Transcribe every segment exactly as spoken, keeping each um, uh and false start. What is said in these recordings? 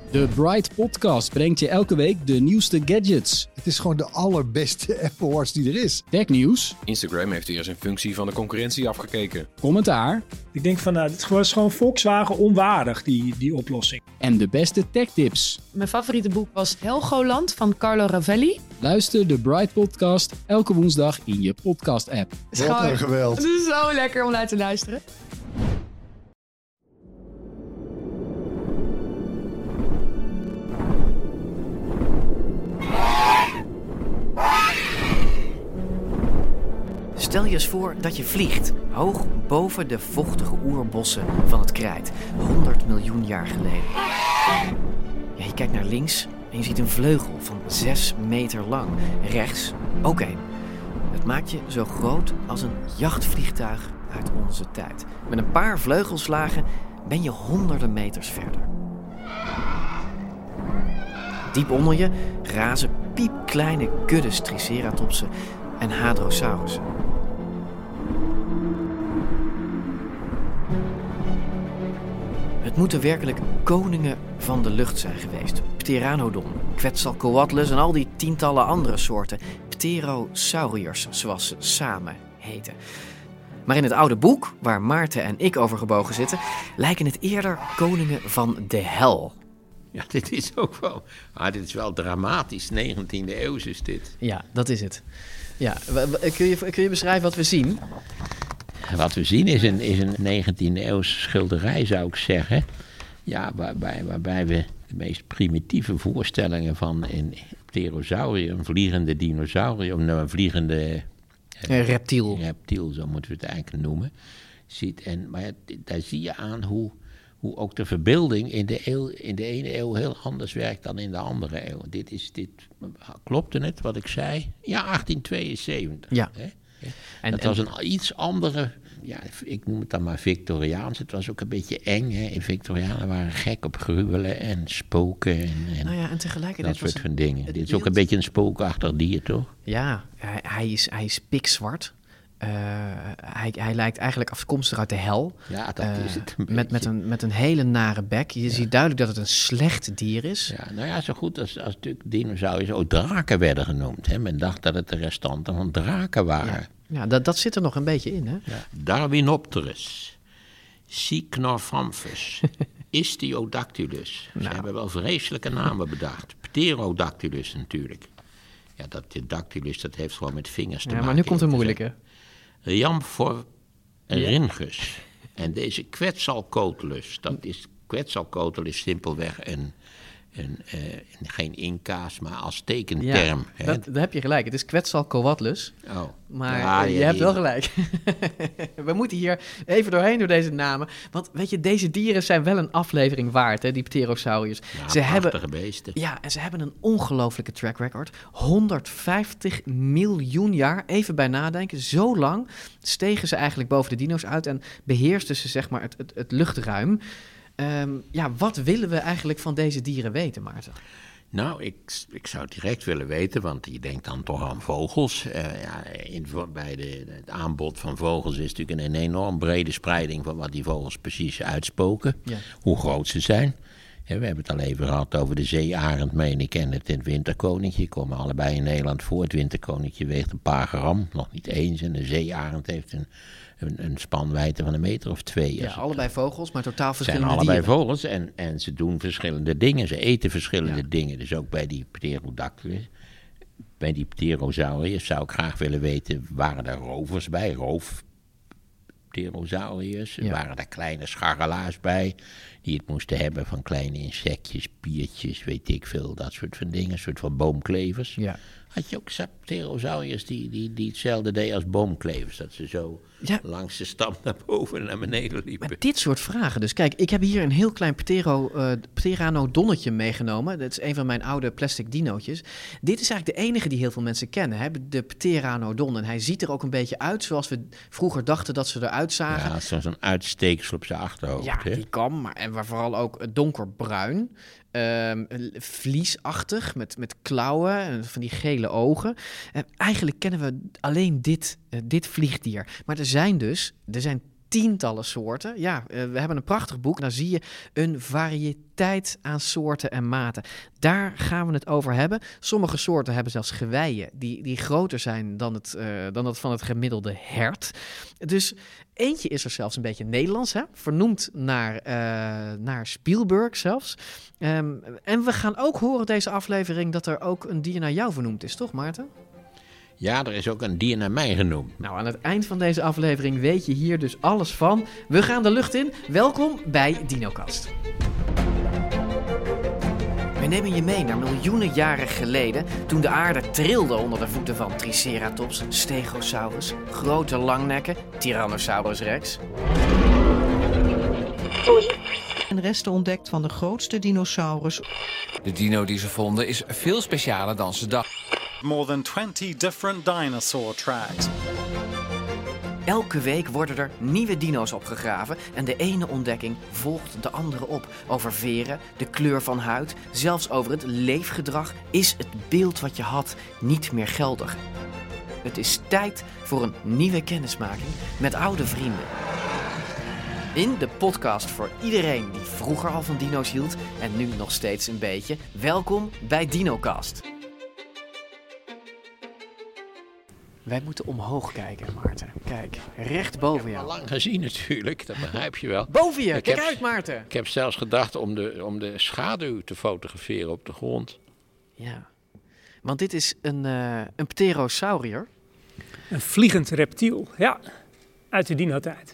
De Bright Podcast brengt je elke week de nieuwste gadgets. Het is gewoon de allerbeste Apple Watch die er is. Technieuws. Instagram heeft weer eens een functie van de concurrentie afgekeken. Commentaar. Ik denk van, nou, dit is gewoon, is gewoon Volkswagen onwaardig, die, die oplossing. En de beste techtips. Mijn favoriete boek was Helgoland van Carlo Ravelli. Luister de Bright Podcast elke woensdag in je podcast-app. Wat een geweld. Het is zo lekker om naar te luisteren. Stel je eens voor dat je vliegt, hoog boven de vochtige oerbossen van het Krijt, honderd miljoen jaar geleden. Ja, je kijkt naar links en je ziet een vleugel van zes meter lang. Rechts ook één. Het maakt je zo groot als een jachtvliegtuig uit onze tijd. Met een paar vleugelslagen ben je honderden meters verder. Diep onder je razen piepkleine kuddes triceratopsen en hadrosaurussen. Het moeten werkelijk koningen van de lucht zijn geweest. Pteranodon, Quetzalcoatlus en al die tientallen andere soorten pterosauriërs, zoals ze samen heten. Maar in het oude boek, waar Maarten en ik over gebogen zitten, lijken het eerder koningen van de hel. Ja, dit is ook wel... Ah, dit is wel dramatisch. negentiende eeuw is dit. Ja, dat is het. Ja, kun je, kun je beschrijven wat we zien? Wat we zien is een, is een negentiende eeuwse schilderij, zou ik zeggen. Ja, waarbij, waarbij we de meest primitieve voorstellingen van een pterosaurier, een vliegende dinosaurier, of nou, een vliegende... Een reptiel. Reptiel, zo moeten we het eigenlijk noemen. Ziet. En, maar ja, daar zie je aan hoe... hoe ook de verbeelding in de, eeuw, in de ene eeuw heel anders werkt dan in de andere eeuw. Dit is, dit, klopte het wat ik zei? Ja, achttien tweeënzeventig. Ja. Hè? En, dat en, was een iets andere, ja, ik noem het dan maar Victoriaans. Het was ook een beetje eng. Hè? In Victorianen waren gek op gruwelen en spoken en, en, nou ja, en tegelijkertijd dat soort was van dingen. Dit is beeld... ook een beetje een spookachtig dier, toch? Ja, hij, hij, is, hij is pikzwart. Uh, hij, hij lijkt eigenlijk afkomstig uit de hel. Ja, dat uh, is het een met, met, een, met een hele nare bek. Je ja. ziet duidelijk dat het een slecht dier is. Ja, nou ja, zo goed als, als natuurlijk dinosauriërs ook draken werden genoemd. Hè. Men dacht dat het de restanten van draken waren. Ja, ja dat, dat zit er nog een beetje in, hè? Ja. Darwinopterus, Cycnorhamphus, Istiodactylus. Ze nou. hebben wel vreselijke namen bedacht. Pterodactylus natuurlijk. Ja, dat de dactylus, dat heeft gewoon met vingers te ja, maken. Maar nu komt een moeilijke. Rhamphorhynchus. Ja. En deze Quetzalcoatlus, dat is, Quetzalcoatlus is simpelweg een, een, uh, geen Inca's, maar als tekenterm. Ja, dat, daar heb je gelijk. Het is Quetzalcoatlus. Oh. Maar ja, je ja, hebt die... wel gelijk. We moeten hier even doorheen door deze namen. Want weet je, deze dieren zijn wel een aflevering waard, hè, die pterosauriërs. Ja, ze hebben beesten. Ja, en ze hebben een ongelofelijke track record. honderdvijftig miljoen jaar, even bij nadenken. Zo lang stegen ze eigenlijk boven de dino's uit en beheersten ze zeg maar het, het, het luchtruim. Um, ja, wat willen we eigenlijk van deze dieren weten, Maarten? Nou, ik, ik zou het direct willen weten, want je denkt dan toch aan vogels. Uh, ja, in, bij de, het aanbod van vogels is natuurlijk een enorm brede spreiding van wat die vogels precies uitspoken. Ja. Hoe groot ze zijn. Ja, we hebben het al even gehad over de zeearend, meen ik, en het, het winterkoninkje. Die komen allebei in Nederland voor. Het winterkoninkje weegt een paar gram, nog niet eens. En de zeearend heeft een, een, een spanwijdte van een meter of twee. Ja, allebei vogels, maar totaal verschillende dieren. Het zijn allebei dieren. vogels en, en ze doen verschillende dingen. Ze eten verschillende ja. dingen. Dus ook bij die Pterodactylus, bij die pterosauriërs zou ik graag willen weten, waren er rovers bij? Roof pterosauriërs? Ja. Waren er kleine scharrelaars bij die het moesten hebben van kleine insectjes, piertjes, weet ik veel, dat soort van dingen, een soort van boomklevers. Ja. Had je ook pterosauriërs die, die, die hetzelfde deden als boomklevers, dat ze zo ja. langs de stam naar boven en naar beneden liepen. Maar dit soort vragen dus. Kijk, ik heb hier een heel klein ptero, uh, pteranodonnetje meegenomen. Dat is een van mijn oude plastic dinootjes. Dit is eigenlijk de enige die heel veel mensen kennen, hè? De pteranodon. En hij ziet er ook een beetje uit zoals we vroeger dachten dat ze eruit zagen. Ja, zo'n uitsteeksel op zijn achterhoofd. Ja, hè? die kan, maar en vooral ook donkerbruin. Um, vliesachtig, met, met klauwen en van die gele ogen. Uh, eigenlijk kennen we alleen dit, uh, dit vliegdier. Maar er zijn dus, er zijn tientallen soorten. Ja, uh, we hebben een prachtig boek. Daar zie je een variëteit aan soorten en maten. Daar gaan we het over hebben. Sommige soorten hebben zelfs geweien die, die groter zijn dan het, uh, dan dat van het gemiddelde hert. Dus eentje is er zelfs een beetje Nederlands, hè? Vernoemd naar, uh, naar Spielberg zelfs. Um, en we gaan ook horen deze aflevering dat er ook een dier naar jou vernoemd is, toch Maarten? Ja, er is ook een dier naar mij genoemd. Nou, aan het eind van deze aflevering weet je hier dus alles van. We gaan de lucht in. Welkom bij DinoCast. We nemen je mee naar miljoenen jaren geleden, toen de aarde trilde onder de voeten van Triceratops, Stegosaurus, grote langnekken, Tyrannosaurus rex. En resten ontdekt van de grootste dinosaurus. De dino die ze vonden is veel specialer dan ze dachten. More than twenty different dinosaur tracks. Elke week worden er nieuwe dino's opgegraven en de ene ontdekking volgt de andere op. Over veren, de kleur van huid, zelfs over het leefgedrag is het beeld wat je had niet meer geldig. Het is tijd voor een nieuwe kennismaking met oude vrienden. In de podcast voor iedereen die vroeger al van dino's hield en nu nog steeds een beetje. Welkom bij DinoCast. Wij moeten omhoog kijken, Maarten. Kijk, recht boven jou. Al lang gezien natuurlijk, dat begrijp je wel. Boven je, ik kijk heb, uit Maarten. Ik heb zelfs gedacht om de, om de schaduw te fotograferen op de grond. Ja, want dit is een, uh, een pterosaurier. Een vliegend reptiel, ja, uit de dino-tijd.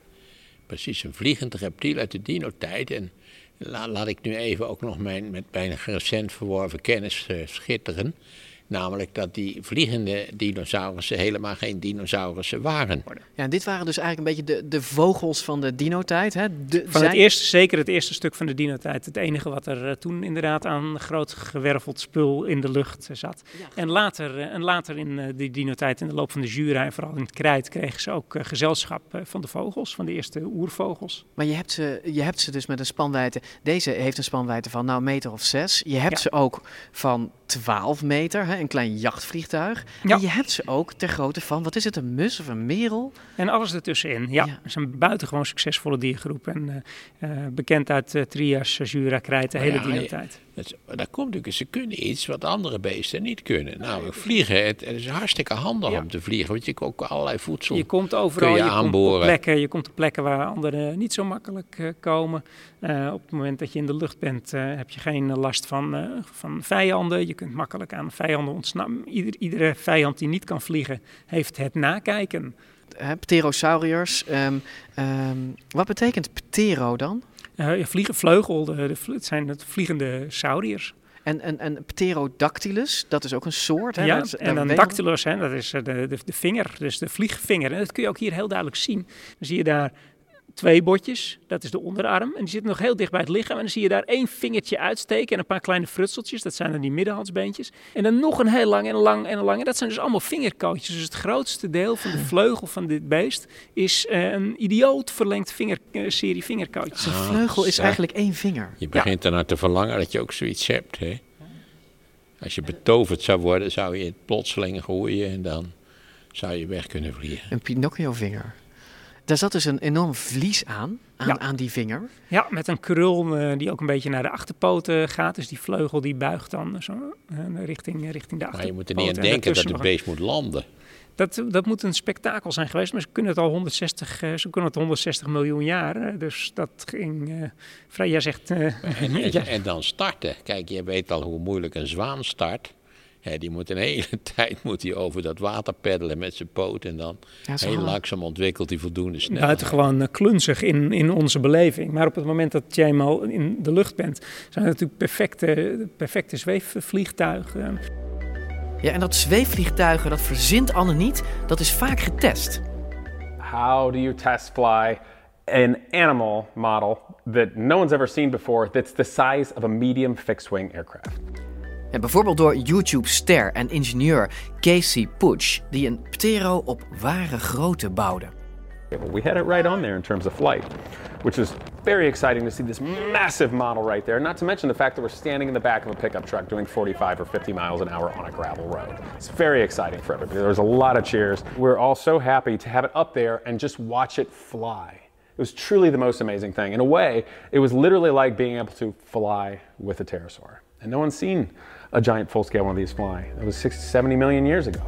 Precies, een vliegend reptiel uit de dino-tijd. En la, laat ik nu even ook nog mijn met bijna recent verworven kennis uh, schitteren. Namelijk dat die vliegende dinosaurussen helemaal geen dinosaurussen waren. Ja, en dit waren dus eigenlijk een beetje de, de vogels van de dino-tijd. Hè? De, van zijn... het eerste, zeker het eerste stuk van de dino-tijd. Het enige wat er uh, toen inderdaad aan groot gewerveld spul in de lucht uh, zat. Ja. En, later, uh, en later in uh, die dino-tijd, in de loop van de Jura en vooral in het Krijt, kregen ze ook uh, gezelschap uh, van de vogels, van de eerste oervogels. Maar je hebt, ze, je hebt ze dus met een spanwijdte, deze heeft een spanwijdte van nou een meter of zes. Je hebt ja. ze ook van twaalf meter, hè, een klein jachtvliegtuig. Ja. En je hebt ze ook ter grootte van, wat is het, een mus of een merel? En alles ertussenin, ja. ja. Het is een buitengewoon succesvolle diergroep. En uh, uh, bekend uit uh, Trias, Jura, Krijt, de hele ja, dino-tijd. Het, daar komt natuurlijk, ze kunnen iets wat andere beesten niet kunnen. Namelijk vliegen. Het, het is hartstikke handig ja. om te vliegen, want je ook allerlei voedsel je komt overal, je, je aanboren. Komt op plekken, je komt op plekken waar anderen niet zo makkelijk uh, komen. Uh, op het moment dat je in de lucht bent, uh, heb je geen last van, uh, van vijanden. Je kunt makkelijk aan vijanden ontsnappen. Ieder, iedere vijand die niet kan vliegen, heeft het nakijken. Pterosauriërs, um, um, wat betekent ptero dan? Uh, vliegen, vleugel, de, de, het zijn het vliegende sauriërs. En, en, en Pterodactylus, dat is ook een soort. Hè? Ja, dat, en dan dactylus, hè, dat is de, de, de vinger, dus de vliegvinger. En dat kun je ook hier heel duidelijk zien. Dan zie je daar twee botjes, dat is de onderarm. En die zitten nog heel dicht bij het lichaam. En dan zie je daar één vingertje uitsteken en een paar kleine frutseltjes. Dat zijn dan die middenhandsbeentjes. En dan nog een heel lang en een lang en een lang. En dat zijn dus allemaal vingerkootjes. Dus het grootste deel van de vleugel van dit beest is uh, een idioot verlengd vinger, uh, serie vingerkootjes. Een vleugel is eigenlijk één vinger. Je begint ja. ernaar te verlangen dat je ook zoiets hebt, hè? Als je betoverd zou worden, zou je het plotseling groeien en dan zou je weg kunnen vliegen. Een Pinocchio-vinger. Daar zat dus een enorm vlies aan, aan, ja. aan die vinger. Ja, met een krul uh, die ook een beetje naar de achterpoten gaat. Dus die vleugel die buigt dan zo uh, richting, uh, richting de achterpoten. Maar je moet er niet aan denken dat het beest moet landen. Dat, dat moet een spektakel zijn geweest, maar ze kunnen het al honderdzestig, uh, ze kunnen het honderdzestig miljoen jaar. Uh, dus dat ging uh, vrij, jij zegt... Uh, en, en, ja. en dan starten. Kijk, je weet al hoe moeilijk een zwaan start. Ja, die moet een hele tijd moet hij over dat water peddelen met zijn poot. En dan ja, heel hard. langzaam ontwikkelt hij voldoende snelheid. Buitengewoon uh, klunzig in, in onze beleving. Maar op het moment dat jij eenmaal in de lucht bent, zijn het natuurlijk perfecte, perfecte zweefvliegtuigen. Ja, en dat zweefvliegtuigen, dat verzint Anne niet. Dat is vaak getest. How do you test fly an animal model that no one's ever seen before that's the size of a medium fixed-wing aircraft? Ja, bijvoorbeeld door YouTube-ster en ingenieur Casey Pusch, die een Ptero op ware grootte bouwde. We had it right on there in terms of flight, which is very exciting to see this massive model right there. Not to mention the fact that we're standing in the back of a pickup truck doing forty-five or fifty miles an hour on a gravel road. It's very exciting for everybody. There was a lot of cheers. We're all so happy to have it up there and just watch it fly. It was truly the most amazing thing. In a way, it was literally like being able to fly with a pterosaur. And no one's seen a giant full-scale one of these fly. That was sixty, seventy million years ago.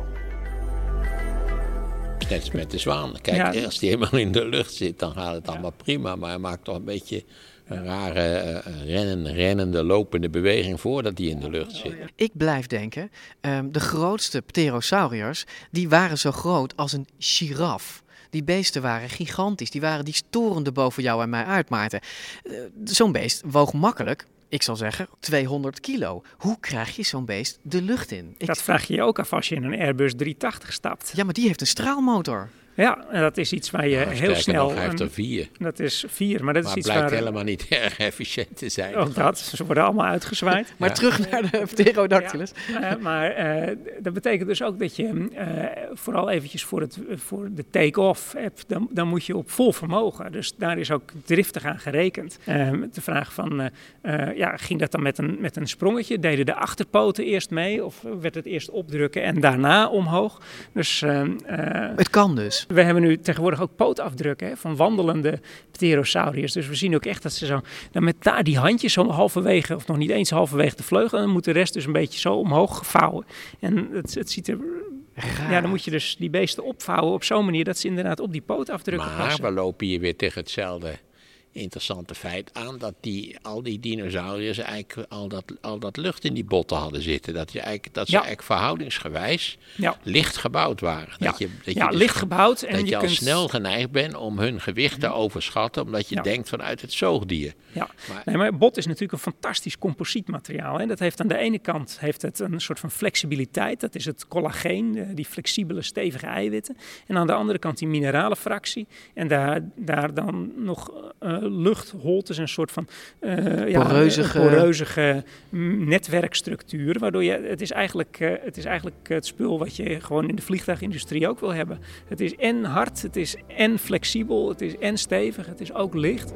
Net als met de zwaan. Kijk, ja. Als die helemaal in de lucht zit, dan gaat het allemaal ja. prima. Maar hij maakt toch een beetje een rare uh, rennen, rennende, lopende beweging voordat hij in de lucht zit. Ik blijf denken, um, de grootste pterosauriërs, die waren zo groot als een giraf. Die beesten waren gigantisch. Die waren die storende boven jou en mij uit, Maarten. Uh, zo'n beest woog makkelijk, ik zal zeggen, tweehonderd kilo. Hoe krijg je zo'n beest de lucht in? Ik... Dat vraag je je ook af als je in een Airbus driehonderdtachtig stapt. Ja, maar die heeft een straalmotor. Ja, en dat is iets waar je nou, heel snel... Nog, hij heeft er vier. Dat is vier, maar dat maar is iets blijkt waar... helemaal niet erg efficiënt te zijn. Ook dat, ze worden allemaal uitgezwaaid. Maar ja. terug naar de Pterodactylus. Ja, uh, maar uh, dat betekent dus ook dat je uh, vooral eventjes voor, het, voor de take-off hebt, dan, dan moet je op vol vermogen. Dus daar is ook driftig aan gerekend. Uh, de vraag van, uh, uh, ja, ging dat dan met een, met een sprongetje? Deden de achterpoten eerst mee? Of werd het eerst opdrukken en daarna omhoog? Dus, uh, uh, het kan dus. We hebben nu tegenwoordig ook pootafdrukken hè, van wandelende pterosauriërs. Dus we zien ook echt dat ze zo, dan met daar die handjes zo halverwege, of nog niet eens halverwege de vleugel, en dan moet de rest dus een beetje zo omhoog gevouwen. En het, het ziet er... Raar. Ja, dan moet je dus die beesten opvouwen op zo'n manier dat ze inderdaad op die pootafdrukken maar passen. Maar we lopen hier weer tegen hetzelfde interessante feit aan, dat die, al die dinosauriërs eigenlijk al dat, al dat lucht in die botten hadden zitten. Dat, je eigenlijk, dat ze ja. eigenlijk verhoudingsgewijs ja. licht gebouwd waren. Ja, dat je, dat ja je dus, licht gebouwd. En dat je, je al kunt... snel geneigd bent om hun gewicht te overschatten, omdat je ja. denkt vanuit het zoogdier. Ja, maar, nee, maar bot is natuurlijk een fantastisch composietmateriaal. Hè. Dat heeft aan de ene kant heeft het een soort van flexibiliteit. Dat is het collageen, die flexibele, stevige eiwitten. En aan de andere kant die minerale fractie. En daar, daar dan nog uh, luchtholtes, een soort van uh, ja, poreuzige... poreuzige netwerkstructuur. Waardoor je, het is eigenlijk uh, het is eigenlijk het spul wat je gewoon in de vliegtuigindustrie ook wil hebben. Het is en hard, het is en flexibel, het is en stevig, het is ook licht.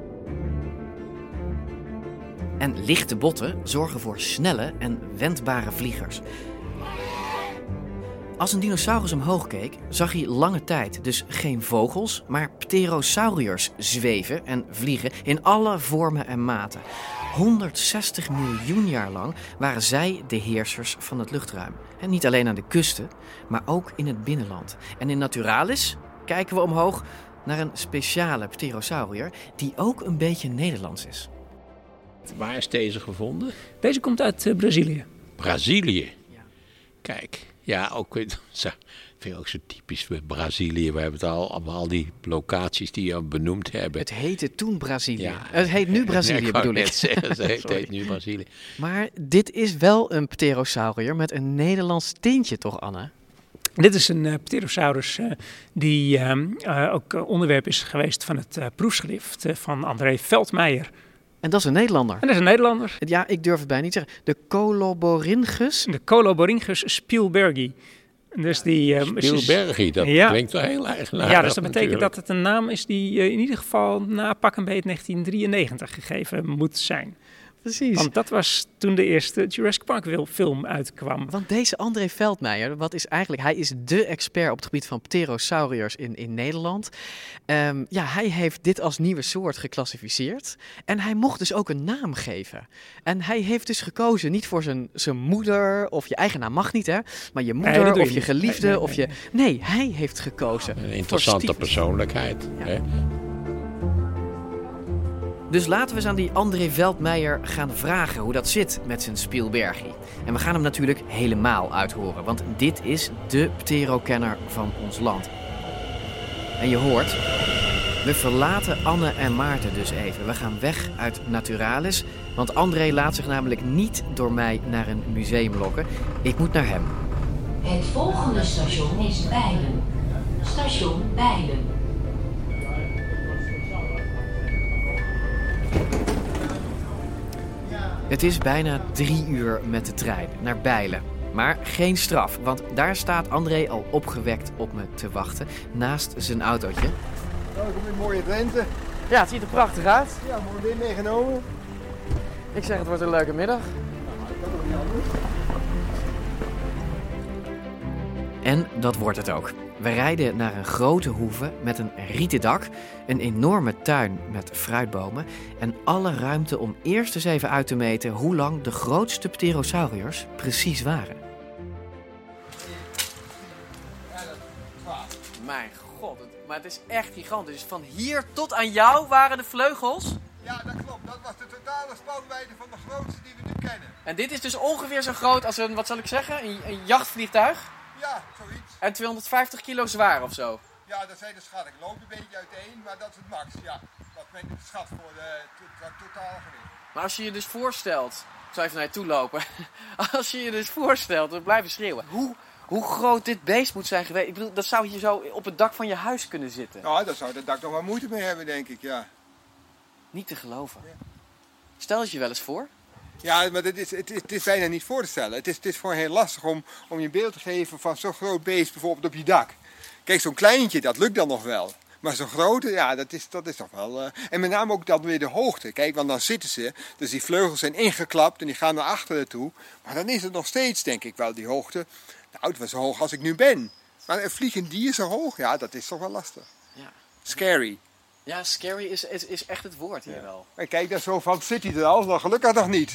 En lichte botten zorgen voor snelle en wendbare vliegers. Als een dinosaurus omhoog keek, zag hij lange tijd dus geen vogels, maar pterosauriërs zweven en vliegen in alle vormen en maten. honderdzestig miljoen jaar lang waren zij de heersers van het luchtruim. En niet alleen aan de kusten, maar ook in het binnenland. En in Naturalis kijken we omhoog naar een speciale pterosauriër die ook een beetje Nederlands is. Waar is deze gevonden? Deze komt uit uh, Brazilië. Brazilië? Ja. Kijk, ja, ook, zo, vind ik ook zo typisch met Brazilië. We hebben het al, allemaal die locaties die je benoemd hebben. Het heette toen Brazilië. Ja. Het heet nu Brazilië, ik bedoel ik. Net zeggen, het heet, het heet nu Brazilië. Maar dit is wel een pterosauriër met een Nederlands tintje, toch, Anne? Dit is een uh, pterosaurus uh, die uh, uh, ook uh, onderwerp is geweest van het uh, proefschrift uh, van André Veldmeijer. En dat is een Nederlander. En dat is een Nederlander. Ja, ik durf het bijna niet te zeggen. De Coloborhynchus. De Coloborhynchus spielbergi. Dus die, uh, Spielbergi, dat ja. klinkt wel heel eigenaardig. Ja, dus dat betekent natuurlijk. Dat het een naam is die uh, in ieder geval na pak een beet negentien drieënnegentig gegeven moet zijn. Precies. Want dat was toen de eerste Jurassic Park film uitkwam. Want deze André Veldmeijer, wat is eigenlijk, hij is de expert op het gebied van pterosauriërs in, in Nederland. Um, ja, hij heeft dit als nieuwe soort geclassificeerd. En hij mocht dus ook een naam geven. En hij heeft dus gekozen niet voor zijn, zijn moeder, of je eigen naam mag niet, hè. Maar je moeder nee, of je, je geliefde, nee, nee, of je... Nee, hij heeft gekozen. Een interessante persoonlijkheid, ja. hè. Dus laten we eens aan die André Veldmeijer gaan vragen hoe dat zit met zijn Spielbergi. En we gaan hem natuurlijk helemaal uithoren, want dit is de pterokenner van ons land. En je hoort, we verlaten Anne en Maarten dus even. We gaan weg uit Naturalis, want André laat zich namelijk niet door mij naar een museum lokken. Ik moet naar hem. Het volgende station is Bijlen. Station Bijlen. Het is bijna drie uur met de trein naar Bijlen. Maar geen straf, want daar staat André al opgewekt op me te wachten, naast zijn autootje. Welkom in mooie Drenthe. Ja, het ziet er prachtig uit. Ja, mooi weer meegenomen. Ik zeg, het wordt een leuke middag. En dat wordt het ook. We rijden naar een grote hoeve met een rieten dak, een enorme tuin met fruitbomen en alle ruimte om eerst eens even uit te meten hoe lang de grootste pterosauriërs precies waren. Mijn god, maar het is echt gigantisch. Dus van hier tot aan jou waren de vleugels? Ja, dat klopt. Dat was de totale spanwijdte van de grootste die we nu kennen. En dit is dus ongeveer zo groot als een, wat zal ik zeggen, een, een jachtvliegtuig? Ja, zoiets. En tweehonderdvijftig kilo zwaar of zo? Ja, dat zijn de schatten. Ik loop een beetje uiteen, maar dat is het max. Ja, wat men schat voor de to- to- totale gewicht. Maar als je je dus voorstelt, ik zal even naar je toe lopen. Als je je dus voorstelt, we blijven schreeuwen. Hoe, hoe groot dit beest moet zijn geweest. Ik bedoel, dat zou hier zo op het dak van je huis kunnen zitten. Nou, daar zou het dak nog wel moeite mee hebben, denk ik, ja. Niet te geloven. Ja. Stel het je wel eens voor. Ja, maar het is, het, is, het is bijna niet voor te stellen. Het is, het is gewoon heel lastig om, om je beeld te geven van zo'n groot beest bijvoorbeeld op je dak. Kijk, zo'n kleintje, dat lukt dan nog wel. Maar zo'n grote, ja, dat is, dat is toch wel... Uh... En met name ook dan weer de hoogte. Kijk, want dan zitten ze, dus die vleugels zijn ingeklapt en die gaan naar achteren toe. Maar dan is het nog steeds, denk ik wel, die hoogte. Nou, het was zo hoog als ik nu ben. Maar een vliegend dier zo hoog, ja, dat is toch wel lastig. Ja. Scary. Ja, scary is, is, is echt het woord hier ja. wel. En kijk, daar zo van, zit hij er al? Nou, gelukkig nog niet.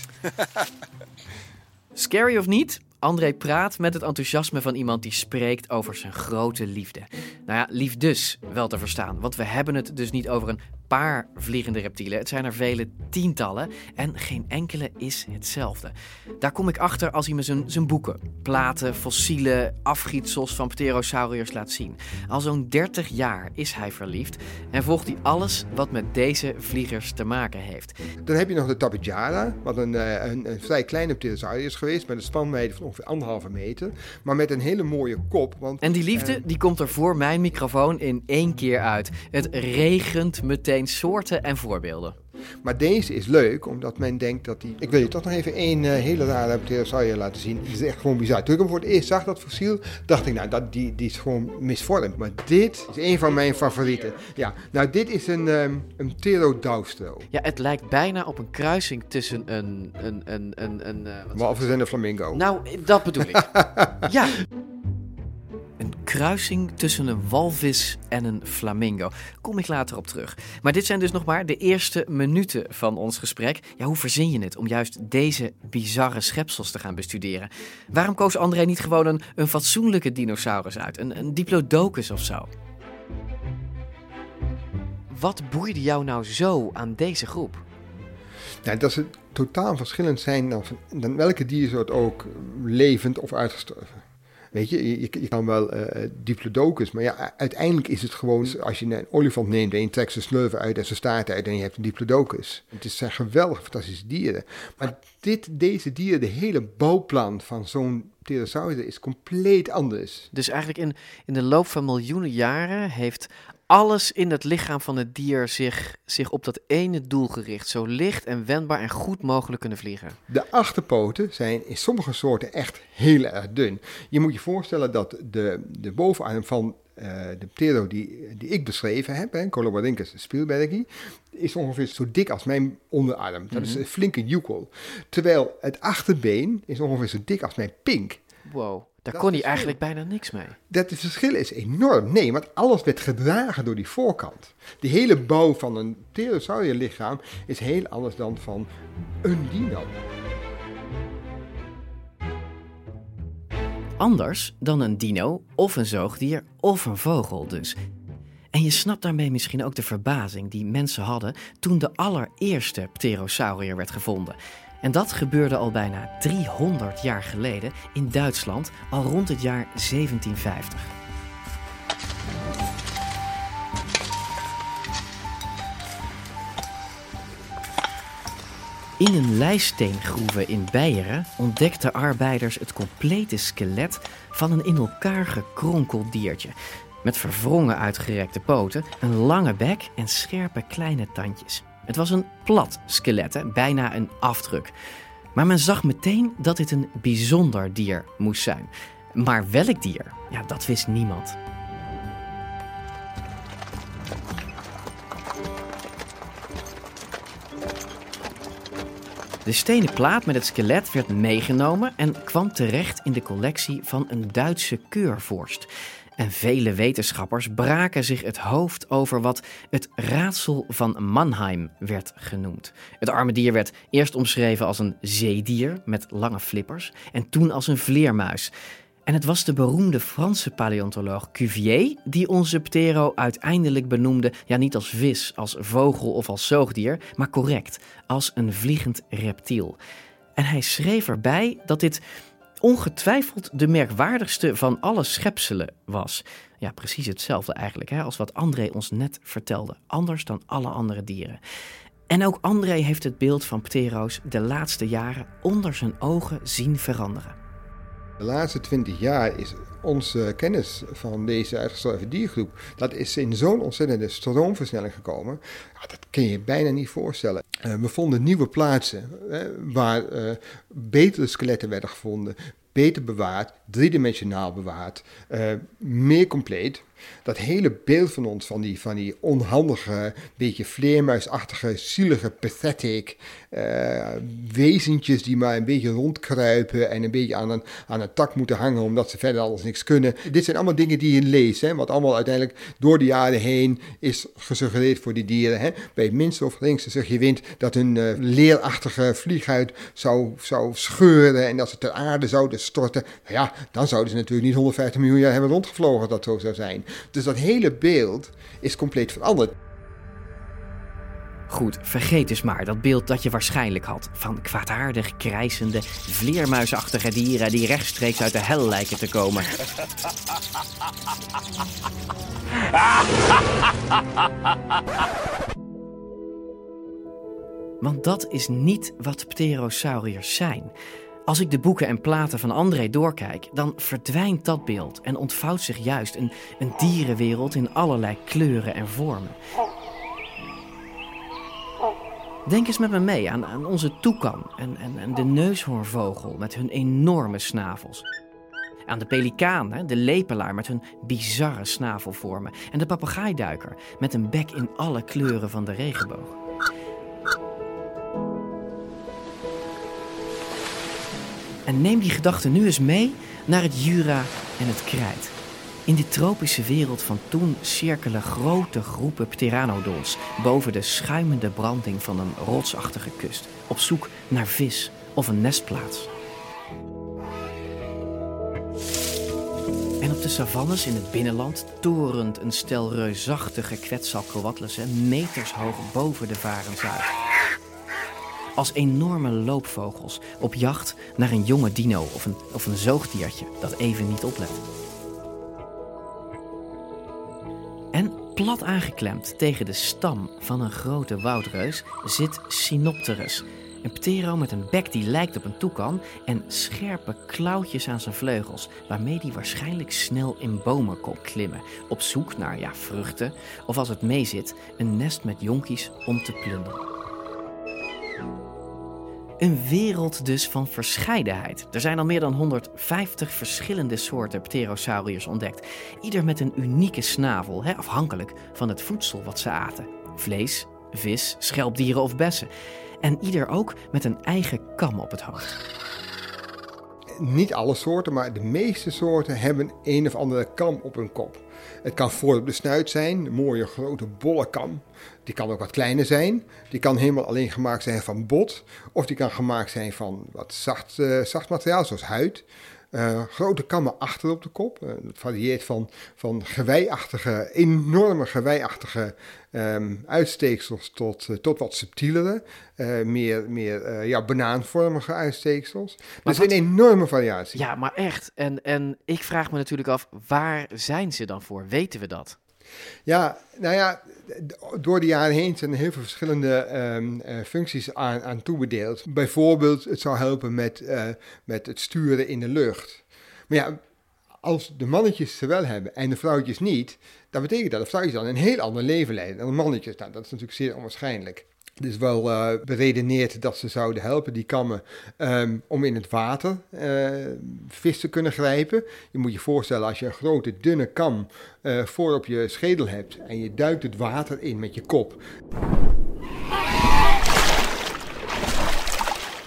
Scary of niet? André praat met het enthousiasme van iemand die spreekt over zijn grote liefde. Nou ja, liefdes wel te verstaan, want we hebben het dus niet over een paar vliegende reptielen. Het zijn er vele tientallen en geen enkele is hetzelfde. Daar kom ik achter als hij me zijn, zijn boeken, platen, fossielen, afgietsels van pterosauriërs laat zien. Al zo'n dertig jaar is hij verliefd en volgt hij alles wat met deze vliegers te maken heeft. Dan heb je nog de Tapejara, wat een, een, een vrij kleine pterosauriër is geweest met een spanwijdte van ongeveer anderhalve meter, maar met een hele mooie kop. Want, en die liefde, uh, die komt er voor mijn microfoon in één keer uit. Het regent meteen soorten en voorbeelden. Maar deze is leuk, omdat men denkt dat die... Ik wil je toch nog even één uh, hele rare pterosauriër laten zien. Die is echt gewoon bizar. Toen ik hem voor het eerst zag, dat fossiel, dacht ik, nou, dat, die, die is gewoon misvormd. Maar dit is een van mijn favorieten. Ja, nou, dit is een, um, een pterodaustro. Ja, het lijkt bijna op een kruising tussen een... een, een, een, een uh, walvis en een flamingo. Nou, dat bedoel ik. Ja. Een kruising tussen een walvis en een flamingo. Kom ik later op terug. Maar dit zijn dus nog maar de eerste minuten van ons gesprek. Ja, hoe verzin je het om juist deze bizarre schepsels te gaan bestuderen? Waarom koos André niet gewoon een, een fatsoenlijke dinosaurus uit? Een, een diplodocus of zo? Wat boeide jou nou zo aan deze groep? Nou, dat ze totaal verschillend zijn dan, dan welke diersoort ook levend of uitgestorven. Weet je, je, je kan wel uh, diplodocus, maar ja, uiteindelijk is het gewoon, als je een olifant neemt en je trekt zijn slurven uit en zijn staart uit en je hebt een diplodocus. Het zijn geweldig fantastische dieren. Maar dit, deze dieren, de hele bouwplan van zo'n pterosaurier is compleet anders. Dus eigenlijk in, in de loop van miljoenen jaren heeft alles in het lichaam van het dier zich, zich op dat ene doel gericht. Zo licht en wendbaar en goed mogelijk kunnen vliegen. De achterpoten zijn in sommige soorten echt heel erg dun. Je moet je voorstellen dat de, de bovenarm van uh, de ptero die, die ik beschreven heb, hè, Colobordhynchus spielbergi, is ongeveer zo dik als mijn onderarm. Dat mm-hmm. is een flinke joekel. Terwijl het achterbeen is ongeveer zo dik als mijn pink. Wow. Daar kon hij eigenlijk bijna niks mee. Dat het verschil is enorm. Nee, want alles werd gedragen door die voorkant. De hele bouw van een pterosaurier lichaam is heel anders dan van een dino. Anders dan een dino of een zoogdier of een vogel dus. En je snapt daarmee misschien ook de verbazing die mensen hadden toen de allereerste pterosaurier werd gevonden. En dat gebeurde al bijna driehonderd jaar geleden in Duitsland, al rond het jaar zeventien vijftig. In een lijsteengroeve in Beieren ontdekten arbeiders het complete skelet van een in elkaar gekronkeld diertje. Met verwrongen uitgerekte poten, een lange bek en scherpe kleine tandjes. Het was een plat skelet, hè? Bijna een afdruk. Maar men zag meteen dat dit een bijzonder dier moest zijn. Maar welk dier? Ja, dat wist niemand. De stenen plaat met het skelet werd meegenomen en kwam terecht in de collectie van een Duitse keurvorst. En vele wetenschappers braken zich het hoofd over wat het raadsel van Mannheim werd genoemd. Het arme dier werd eerst omschreven als een zeedier met lange flippers en toen als een vleermuis. En het was de beroemde Franse paleontoloog Cuvier die onze Ptero uiteindelijk benoemde, ja niet als vis, als vogel of als zoogdier, maar correct, als een vliegend reptiel. En hij schreef erbij dat dit ongetwijfeld de merkwaardigste van alle schepselen was. Ja, precies hetzelfde eigenlijk, hè, als wat André ons net vertelde. Anders dan alle andere dieren. En ook André heeft het beeld van Ptero's de laatste jaren onder zijn ogen zien veranderen. De laatste twintig jaar is onze kennis van deze uitgestorven diergroep, dat is in zo'n ontzettende stroomversnelling gekomen. Ja, dat kun je je bijna niet voorstellen. Uh, we vonden nieuwe plaatsen uh, waar uh, betere skeletten werden gevonden, beter bewaard, driedimensionaal bewaard, uh, meer compleet. Dat hele beeld van ons, van die, van die onhandige, beetje vleermuisachtige, zielige, pathetic uh, wezentjes die maar een beetje rondkruipen en een beetje aan een, aan een tak moeten hangen omdat ze verder alles niks kunnen. Dit zijn allemaal dingen die je leest, hè, wat allemaal uiteindelijk door de jaren heen is gesuggereerd voor die dieren. Hè. Bij het minste of geringste zeg je wind dat hun uh, leerachtige vlieghuid zou, zou scheuren en dat ze ter aarde zouden storten. Nou ja, dan zouden ze natuurlijk niet honderdvijftig miljoen jaar hebben rondgevlogen als dat zo zou zijn. Dus dat hele beeld is compleet veranderd. Goed, vergeet dus maar dat beeld dat je waarschijnlijk had van kwaadaardig krijsende, vleermuisachtige dieren die rechtstreeks uit de hel lijken te komen. Want dat is niet wat pterosauriërs zijn. Als ik de boeken en platen van André doorkijk, dan verdwijnt dat beeld en ontvouwt zich juist een, een dierenwereld in allerlei kleuren en vormen. Denk eens met me mee aan, aan onze toekan en, en, en de neushoornvogel met hun enorme snavels. Aan de pelikaan, hè, de lepelaar met hun bizarre snavelvormen. En de papegaaiduiker met een bek in alle kleuren van de regenboog. En neem die gedachte nu eens mee naar het Jura en het Krijt. In die tropische wereld van toen cirkelen grote groepen pteranodons boven de schuimende branding van een rotsachtige kust, op zoek naar vis of een nestplaats. En op de savannes in het binnenland torent een stel reusachtige Quetzalcoatlussen meters hoog boven de varens uit. Als enorme loopvogels op jacht naar een jonge dino of een, of een zoogdiertje dat even niet oplet. En plat aangeklemd tegen de stam van een grote woudreus zit Sinopterus. Een ptero met een bek die lijkt op een toekan en scherpe klauwtjes aan zijn vleugels, waarmee hij waarschijnlijk snel in bomen kon klimmen, op zoek naar ja, vruchten of als het meezit, een nest met jonkies om te plunderen. Een wereld dus van verscheidenheid. Er zijn al meer dan honderdvijftig verschillende soorten pterosauriërs ontdekt. Ieder met een unieke snavel, hè, afhankelijk van het voedsel wat ze aten. Vlees, vis, schelpdieren of bessen. En ieder ook met een eigen kam op het hoofd. Niet alle soorten, maar de meeste soorten hebben een of andere kam op hun kop. Het kan voor op de snuit zijn, een mooie grote bolle kam. Die kan ook wat kleiner zijn. Die kan helemaal alleen gemaakt zijn van bot. Of die kan gemaakt zijn van wat zacht, uh, zacht materiaal, zoals huid. Uh, grote kammen achter op de kop. Uh, het varieert van, van geweiachtige, enorme geweiachtige um, uitsteeksels tot, uh, tot wat subtielere, uh, meer, meer uh, ja, banaanvormige uitsteeksels. Dus wat, een enorme variatie. Ja, maar echt. En, en ik vraag me natuurlijk af, waar zijn ze dan voor? Weten we dat? Ja, nou ja, door de jaren heen zijn er heel veel verschillende um, uh, functies aan, aan toebedeeld. Bijvoorbeeld, het zou helpen met, uh, met het sturen in de lucht. Maar ja, als de mannetjes ze wel hebben en de vrouwtjes niet, dan betekent dat de vrouwtjes dan een heel ander leven leiden dan de mannetjes. Nou, dat is natuurlijk zeer onwaarschijnlijk. Het is wel uh, beredeneerd dat ze zouden helpen, die kammen, um, om in het water uh, vis te kunnen grijpen. Je moet je voorstellen, als je een grote, dunne kam uh, voor op je schedel hebt en je duikt het water in met je kop.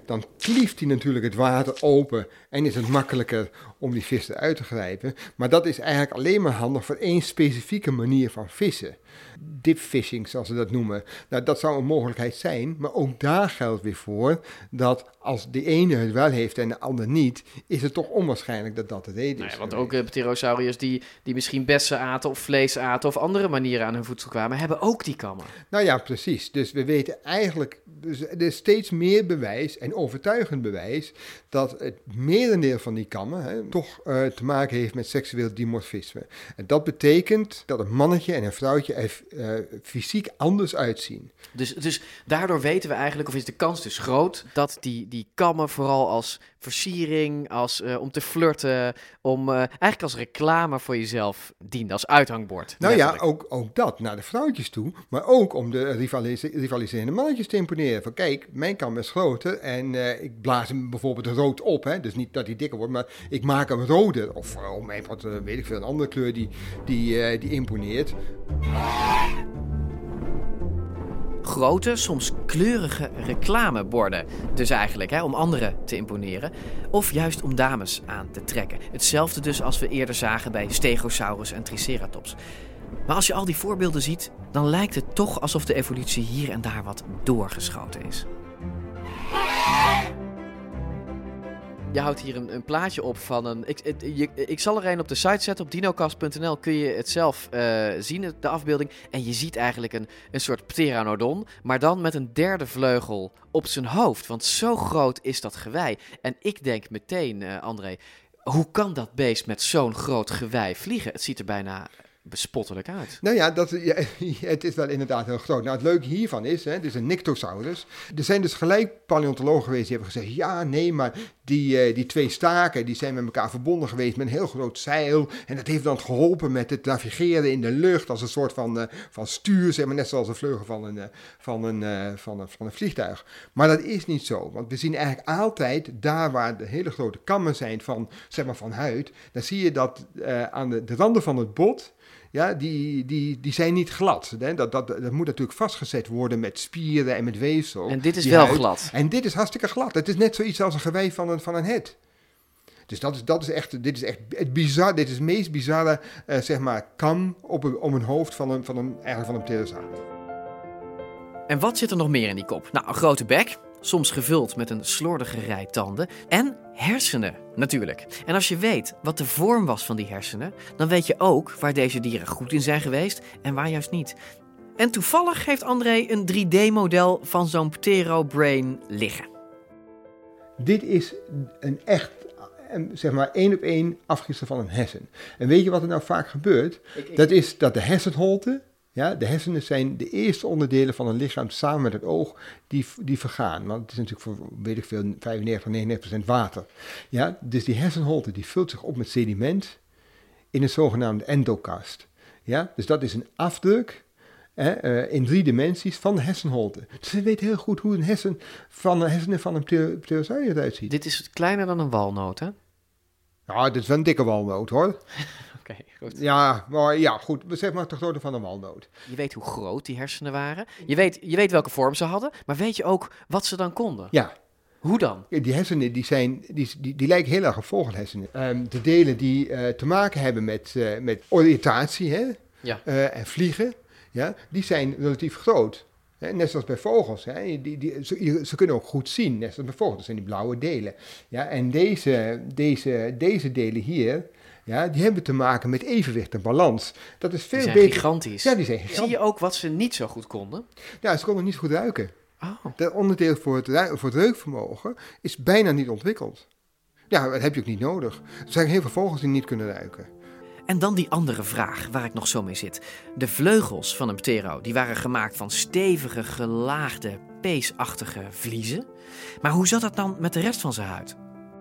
dan klieft hij natuurlijk het water open en is het makkelijker om die vis eruit te grijpen. Maar dat is eigenlijk alleen maar handig voor één specifieke manier van vissen. Dipfishing, zoals ze dat noemen. Nou, dat zou een mogelijkheid zijn, maar ook daar geldt weer voor dat als de ene het wel heeft en de ander niet, is het toch onwaarschijnlijk dat dat de reden is. Nou ja, want ook uh, pterosauriërs die, die misschien bessen aten of vlees aten of andere manieren aan hun voedsel kwamen, hebben ook die kammen. Nou ja, precies. Dus we weten eigenlijk, dus er is steeds meer bewijs en overtuigend bewijs dat het merendeel van die kammen hè, toch uh, te maken heeft met seksueel dimorfisme. En dat betekent dat een mannetje en een vrouwtje er uh, fysiek anders uitzien. Dus, dus daardoor weten we eigenlijk, of is de kans dus groot, dat die, die kammen vooral als versiering, als uh, om te flirten, om uh, eigenlijk als reclame voor jezelf dienen, als uithangbord. Nou letterlijk. ja, ook, ook dat naar de vrouwtjes toe, maar ook om de rivalise- rivaliserende mannetjes te imponeren. Van kijk, mijn kam is groter en uh, ik blaas hem bijvoorbeeld rood op. Hè? Dus niet dat hij dikker wordt, maar ik maak hem roder. Of uh, om even wat, uh, weet ik veel, een andere kleur die, die, uh, die imponeert. Grote, soms kleurige reclameborden. Dus eigenlijk hè, om anderen te imponeren. Of juist om dames aan te trekken. Hetzelfde dus als we eerder zagen bij Stegosaurus en Triceratops. Maar als je al die voorbeelden ziet, dan lijkt het toch alsof de evolutie hier en daar wat doorgeschoten is. Je houdt hier een, een plaatje op van een... Ik, het, je, ik zal er een op de site zetten. Op dinocast punt n l kun je het zelf uh, zien, de afbeelding. En je ziet eigenlijk een, een soort pteranodon, maar dan met een derde vleugel op zijn hoofd. Want zo groot is dat gewei. En ik denk meteen, uh, André, hoe kan dat beest met zo'n groot gewei vliegen? Het ziet er bijna bespottelijk uit. Nou ja, dat, ja, het is wel inderdaad heel groot. Nou, het leuke hiervan is, hè, het is een Nyctosaurus. Er zijn dus gelijk paleontologen geweest die hebben gezegd, ja, nee, maar die, uh, die twee staken, die zijn met elkaar verbonden geweest met een heel groot zeil. En dat heeft dan geholpen met het navigeren in de lucht als een soort van, uh, van stuur, zeg maar, net zoals een vleugel van een, uh, van, een, uh, van, een, van een vliegtuig. Maar dat is niet zo, want we zien eigenlijk altijd daar waar de hele grote kammen zijn van, zeg maar, van huid, dan zie je dat uh, aan de, de randen van het bot, ja, die, die, die zijn niet glad. Hè? Dat, dat, dat moet natuurlijk vastgezet worden met spieren en met weefsel. En dit is wel huid. glad. En dit is hartstikke glad. Het is net zoiets als een gewei van een, van een het. Dus dat is, dat is echt, dit is echt het bizar, dit is het meest bizarre, uh, zeg maar, kam op een, om een hoofd van een, van een, eigenlijk van een pterosaurus. En wat zit er nog meer in die kop? Nou, een grote bek, soms gevuld met een slordige rij tanden en hersenen, natuurlijk. En als je weet wat de vorm was van die hersenen, dan weet je ook waar deze dieren goed in zijn geweest en waar juist niet. En toevallig heeft André een drie D-model van zo'n pterobrain liggen. Dit is een echt, zeg maar, één op één afgietsel van een hersen. En weet je wat er nou vaak gebeurt? Ik, ik... Dat is dat de hersenholte, ja, de hersenen zijn de eerste onderdelen van een lichaam samen met het oog die, die vergaan. Want het is natuurlijk voor, weet ik veel, vijfennegentig tot negenennegentig procent water. Ja, dus die hersenholte die vult zich op met sediment in een zogenaamde endocast. Ja, dus dat is een afdruk eh, uh, in drie dimensies van de hersenholte. Dus we weten heel goed hoe een hersen van een hersenen van een pterosaurus eruit ziet. Dit is kleiner dan een walnoot, hè? Ja, dit is wel een dikke walnoot, hoor. Oké, okay, goed. Ja, maar ja, goed. Zeg maar de grootte van een walnoot. Je weet hoe groot die hersenen waren. Je weet, je weet welke vorm ze hadden. Maar weet je ook wat ze dan konden? Ja. Hoe dan? Die hersenen die zijn, die, die, die lijken heel erg op vogelhersenen. Um, de delen die uh, te maken hebben met, uh, met oriëntatie hè? Ja. Uh, en vliegen, ja, die zijn relatief groot. Hè? Net zoals bij vogels. Hè? Die, die, ze, ze kunnen ook goed zien, net zoals bij vogels. Dat zijn die blauwe delen. Ja? En deze, deze, deze delen hier, ja, die hebben te maken met evenwicht en balans. Dat is veel die zijn beter. gigantisch. Ja, die zijn gigantisch. Zie je ook wat ze niet zo goed konden? Ja, ze konden niet zo goed ruiken. Oh. Dat onderdeel voor het, ru- voor het reukvermogen is bijna niet ontwikkeld. Ja, dat heb je ook niet nodig. Er zijn heel veel vogels die niet kunnen ruiken. En dan die andere vraag waar ik nog zo mee zit. De vleugels van een ptero die waren gemaakt van stevige, gelaagde, peesachtige vliezen. Maar hoe zat dat dan met de rest van zijn huid?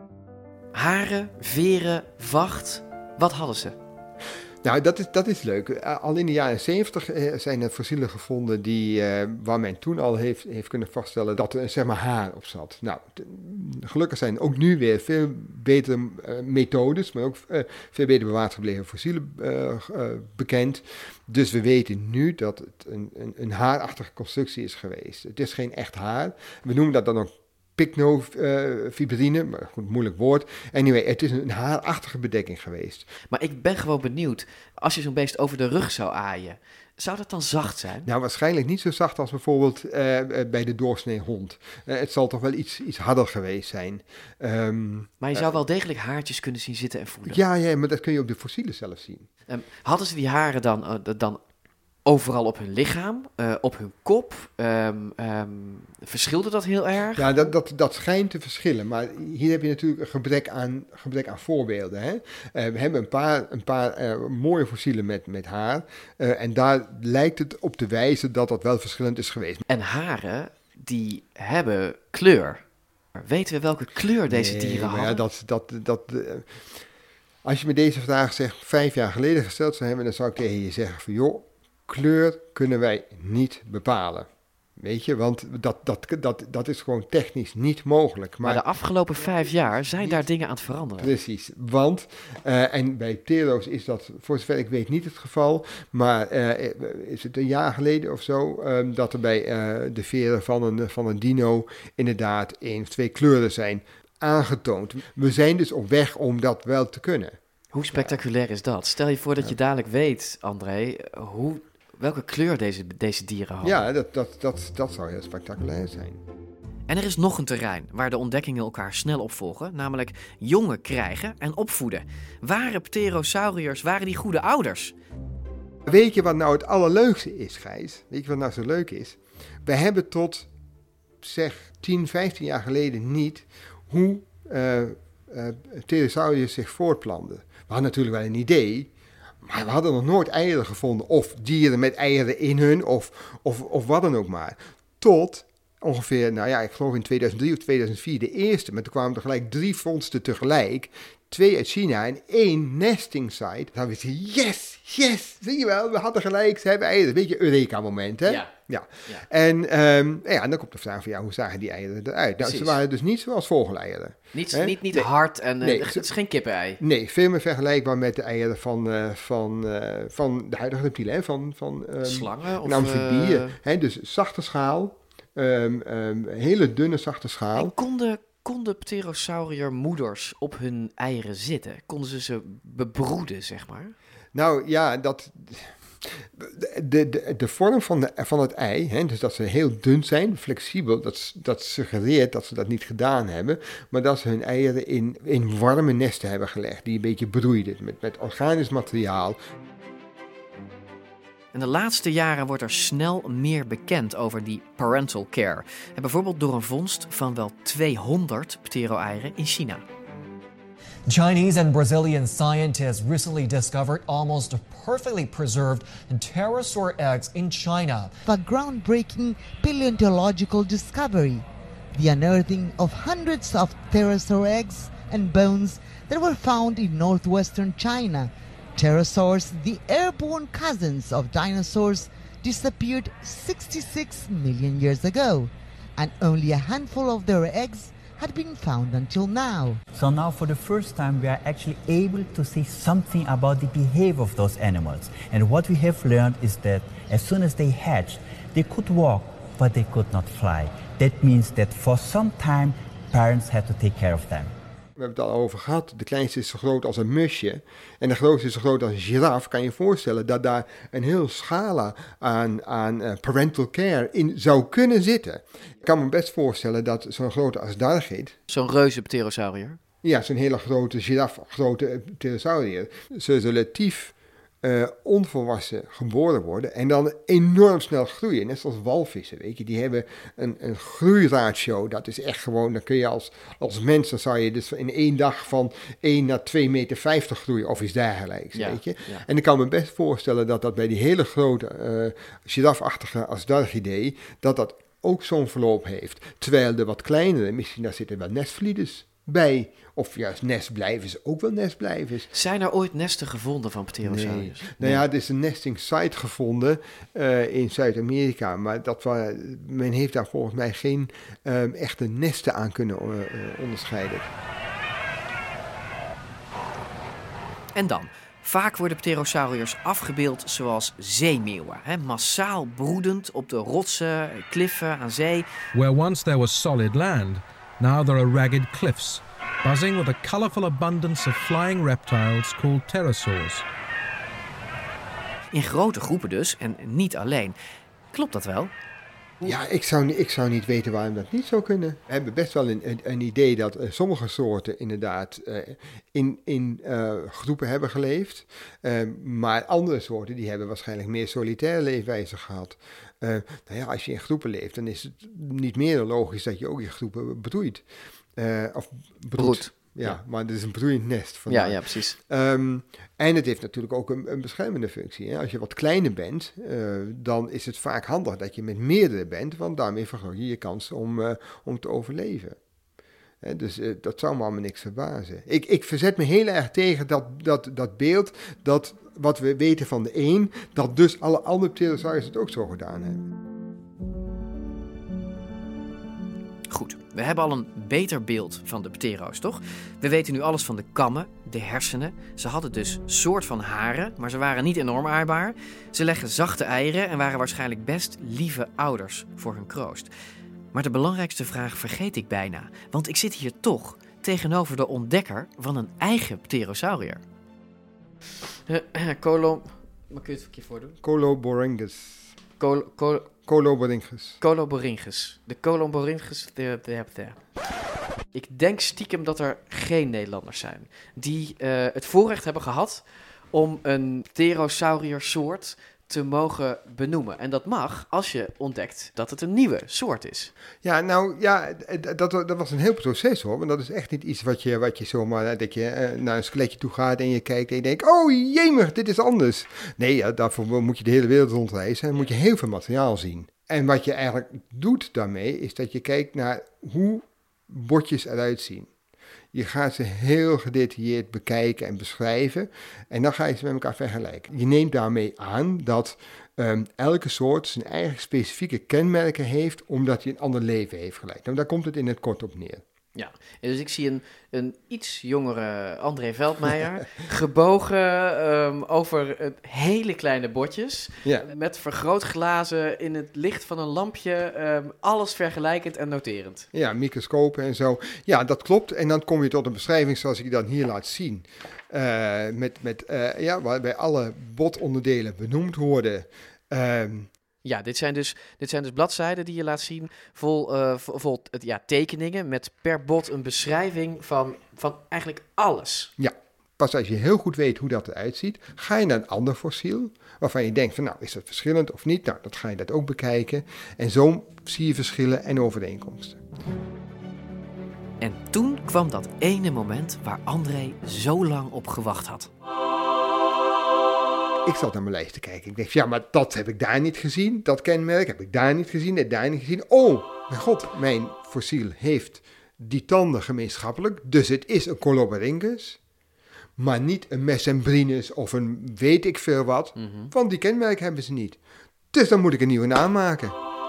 Haren, veren, vacht, wat hadden ze? Nou, dat is, dat is leuk. Al in de jaren zeventig zijn er fossielen gevonden die, uh, waar men toen al heeft, heeft kunnen vaststellen dat er, zeg maar, haar op zat. Nou, t- gelukkig zijn ook nu weer veel betere uh, methodes, maar ook uh, veel beter bewaard gebleven fossielen uh, uh, bekend. Dus we weten nu dat het een, een, een haarachtige constructie is geweest. Het is geen echt haar. We noemen dat dan ook pycnofibrine, maar goed, moeilijk woord. Anyway, het is een haarachtige bedekking geweest. Maar ik ben gewoon benieuwd, als je zo'n beest over de rug zou aaien, zou dat dan zacht zijn? Nou, waarschijnlijk niet zo zacht als bijvoorbeeld uh, bij de doorsnee hond. Uh, het zal toch wel iets, iets harder geweest zijn. Um, maar je zou wel degelijk haartjes kunnen zien zitten en voelen. Ja, ja, maar dat kun je op de fossielen zelf zien. Um, hadden ze die haren dan, uh, dan overal op hun lichaam, uh, op hun kop? Um, um, verschilde dat heel erg? Ja, dat, dat, dat schijnt te verschillen. Maar hier heb je natuurlijk een gebrek aan, gebrek aan voorbeelden. Hè? Uh, we hebben een paar, een paar uh, mooie fossielen met, met haar. Uh, en daar lijkt het op te wijzen dat dat wel verschillend is geweest. En haren, die hebben kleur. Weten we welke kleur deze nee, dieren hadden? Ja, dat... dat, dat uh, als je me deze vraag zeg, vijf jaar geleden gesteld zou hebben, dan zou ik tegen je zeggen van joh, kleur kunnen wij niet bepalen. Weet je, want dat, dat, dat, dat is gewoon technisch niet mogelijk. Maar, maar de afgelopen vijf jaar zijn daar dingen aan het veranderen. Precies, want, uh, en bij ptero's is dat voor zover ik weet niet het geval, maar uh, is het een jaar geleden of zo, um, dat er bij uh, de veren van een, van een dino inderdaad één of twee kleuren zijn aangetoond. We zijn dus op weg om dat wel te kunnen. Hoe spectaculair is dat? Stel je voor dat je dadelijk weet, André, hoe, welke kleur deze, deze dieren hadden. Ja, dat, dat, dat, dat zou heel spectaculair zijn. En er is nog een terrein waar de ontdekkingen elkaar snel opvolgen, namelijk jongen krijgen en opvoeden. Waren pterosauriërs, waren die goede ouders? Weet je wat nou het allerleukste is, Gijs? Weet je wat nou zo leuk is? We hebben tot, zeg, tien, vijftien jaar geleden niet hoe uh, uh, pterosauriërs zich voortplanten. We hadden natuurlijk wel een idee, maar we hadden nog nooit eieren gevonden. Of dieren met eieren in hun, of, of, of wat dan ook maar. Tot ongeveer, nou ja, ik geloof in tweeduizend drie of tweeduizend vier de eerste. Maar toen kwamen er gelijk drie vondsten tegelijk. Twee uit China en één nesting site. Dan wist je, yes, yes, zie je wel, we hadden gelijk, ze hebben eieren. Een beetje Eureka-moment, hè? Ja. Ja. ja. En, um, ja, en dan komt de vraag van, ja, hoe zagen die eieren eruit? Nou, ze waren dus niet zoals vogeleieren. Niet, niet, niet nee. hard en uh, nee, het is geen kippenei. Nee, veel meer vergelijkbaar met de eieren van, uh, van, uh, van de huidige reptielen, hè? Van, van um, slangen of amfibieën. Uh... Hè? Dus zachte schaal, um, um, hele dunne zachte schaal. En konden, konden pterosauriërmoeders op hun eieren zitten? Konden ze ze bebroeden, zeg maar? Nou ja, dat... De, de, de vorm van, de, van het ei, hè, dus dat ze heel dun zijn, flexibel, dat, dat suggereert dat ze dat niet gedaan hebben, maar dat ze hun eieren in, in warme nesten hebben gelegd, die een beetje broeiden met, met organisch materiaal. In de laatste jaren wordt er snel meer bekend over die parental care. En bijvoorbeeld door een vondst van wel tweehonderd ptero-eieren in China. Chinese and Brazilian scientists recently discovered almost perfectly preserved pterosaur eggs in China. A groundbreaking paleontological discovery, the unearthing of hundreds of pterosaur eggs and bones that were found in northwestern China. Pterosaurs, the airborne cousins of dinosaurs, disappeared sixty-six million years ago, and only a handful of their eggs had been found until now. So now for the first time we are actually able to see something about the behavior of those animals. And what we have learned is that as soon as they hatched, they could walk, but they could not fly. That means that for some time parents had to take care of them. We hebben het al over gehad. De kleinste is zo groot als een musje. En de grootste is zo groot als een giraf. Kan je je voorstellen dat daar een heel scala aan, aan uh, parental care in zou kunnen zitten. Ik kan me best voorstellen dat zo'n grote asdargid... Zo'n reuze pterosaurier? Ja, zo'n hele grote giraf, grote pterosaurier. Ze relatief uh, onvolwassen geboren worden en dan enorm snel groeien. Net zoals walvissen, weet je. Die hebben een, een groeiratio. Dat is echt gewoon, dan kun je als, als mens, dan zou je dus in één dag van één naar twee meter vijftig groeien of iets dergelijks, ja, weet je. Ja. En ik kan me best voorstellen dat dat bij die hele grote uh, girafachtige Asdargidae, dat dat ook zo'n verloop heeft. Terwijl de wat kleinere, misschien daar zitten wel nestvlieders bij, of juist nestblijvers, ook wel nestblijvers. Zijn er ooit nesten gevonden van pterosauriërs? Nee. Nou ja, er is een nesting site gevonden uh, in Zuid-Amerika, maar dat wa- men heeft daar volgens mij geen uh, echte nesten aan kunnen uh, uh, onderscheiden. En dan? Vaak worden pterosauriërs afgebeeld zoals zeemeeuwen, hè? Massaal broedend op de rotsen, kliffen aan zee. Where once there was solid land, Now there are ragged cliffs, buzzing with a colourful abundance of flying reptiles called pterosaurs. In grote groepen dus, en niet alleen. Klopt dat wel? Ja, ik zou, ik zou niet weten waarom dat niet zou kunnen. We hebben best wel een, een, een idee dat uh, sommige soorten inderdaad uh, in, in uh, groepen hebben geleefd. Uh, maar andere soorten die hebben waarschijnlijk meer solitaire leefwijze gehad. Uh, nou ja, als je in groepen leeft, dan is het niet meer dan logisch dat je ook in groepen broeit. Uh, of broedt. Broed. Ja, Ja. maar het is een broeiend nest. Ja, ja, precies. Um, en het heeft natuurlijk ook een, een beschermende functie. Hè? Als je wat kleiner bent, uh, dan is het vaak handig dat je met meerdere bent, want daarmee vergroot je je kans om, uh, om te overleven. Hè, dus uh, dat zou me allemaal niks verbazen. Ik, ik verzet me heel erg tegen dat, dat, dat beeld, dat wat we weten van de een, dat dus alle andere pterosauriërs het ook zo gedaan hebben. Goed, we hebben al een beter beeld van de ptero's, toch? We weten nu alles van de kammen, de hersenen. Ze hadden dus soort van haren, maar ze waren niet enorm aardbaar. Ze leggen zachte eieren en waren waarschijnlijk best lieve ouders voor hun kroost. Maar de belangrijkste vraag vergeet ik bijna, want ik zit hier toch tegenover de ontdekker van een eigen pterosaurier. Uh, Colo... Maar kun je het een keer voordoen? Coloborhynchus. Col... Col... Coloborhynchus. Coloborhynchus. De Coloborhynchus, de, de, de. Ik denk stiekem dat er geen Nederlanders zijn die uh, het voorrecht hebben gehad om een pterosauriersoort te mogen benoemen. En dat mag als je ontdekt dat het een nieuwe soort is. Ja, nou ja, dat, dat was een heel proces hoor. Want dat is echt niet iets wat je, wat je zomaar, dat je uh, naar een skeletje toe gaat en je kijkt en je denkt, oh jemig, dit is anders. Nee, ja, daarvoor moet je de hele wereld rondreizen en moet je heel veel materiaal zien. En wat je eigenlijk doet daarmee, is dat je kijkt naar hoe botjes eruit zien. Je gaat ze heel gedetailleerd bekijken en beschrijven en dan ga je ze met elkaar vergelijken. Je neemt daarmee aan dat um, elke soort zijn eigen specifieke kenmerken heeft, omdat hij een ander leven heeft geleid. Nou, daar komt het in het kort op neer. Ja, dus ik zie een, een iets jongere André Veldmeijer, gebogen um, over uh, hele kleine botjes, ja. met vergrootglazen in het licht van een lampje, um, alles vergelijkend en noterend. Ja, microscopen en zo. Ja, dat klopt. En dan kom je tot een beschrijving zoals ik dan hier laat zien. Uh, met, met, uh, ja, waarbij alle botonderdelen benoemd worden. Um, Ja, dit zijn, dus, dit zijn dus bladzijden die je laat zien vol, uh, vol, vol ja, tekeningen met per bot een beschrijving van, van eigenlijk alles. Ja, pas als je heel goed weet hoe dat eruit ziet, ga je naar een ander fossiel waarvan je denkt van nou, is dat verschillend of niet? Nou, dan ga je dat ook bekijken en zo zie je verschillen en overeenkomsten. En toen kwam dat ene moment waar André zo lang op gewacht had. Ik zat naar mijn lijst te kijken. Ik dacht, ja, maar dat heb ik daar niet gezien. Dat kenmerk heb ik daar niet gezien en daar niet gezien. Oh, mijn god, mijn fossiel heeft die tanden gemeenschappelijk. Dus het is een Coloborhynchus. Maar niet een Mesembrinus of een weet ik veel wat. Mm-hmm. Want die kenmerken hebben ze niet. Dus dan moet ik een nieuwe naam maken.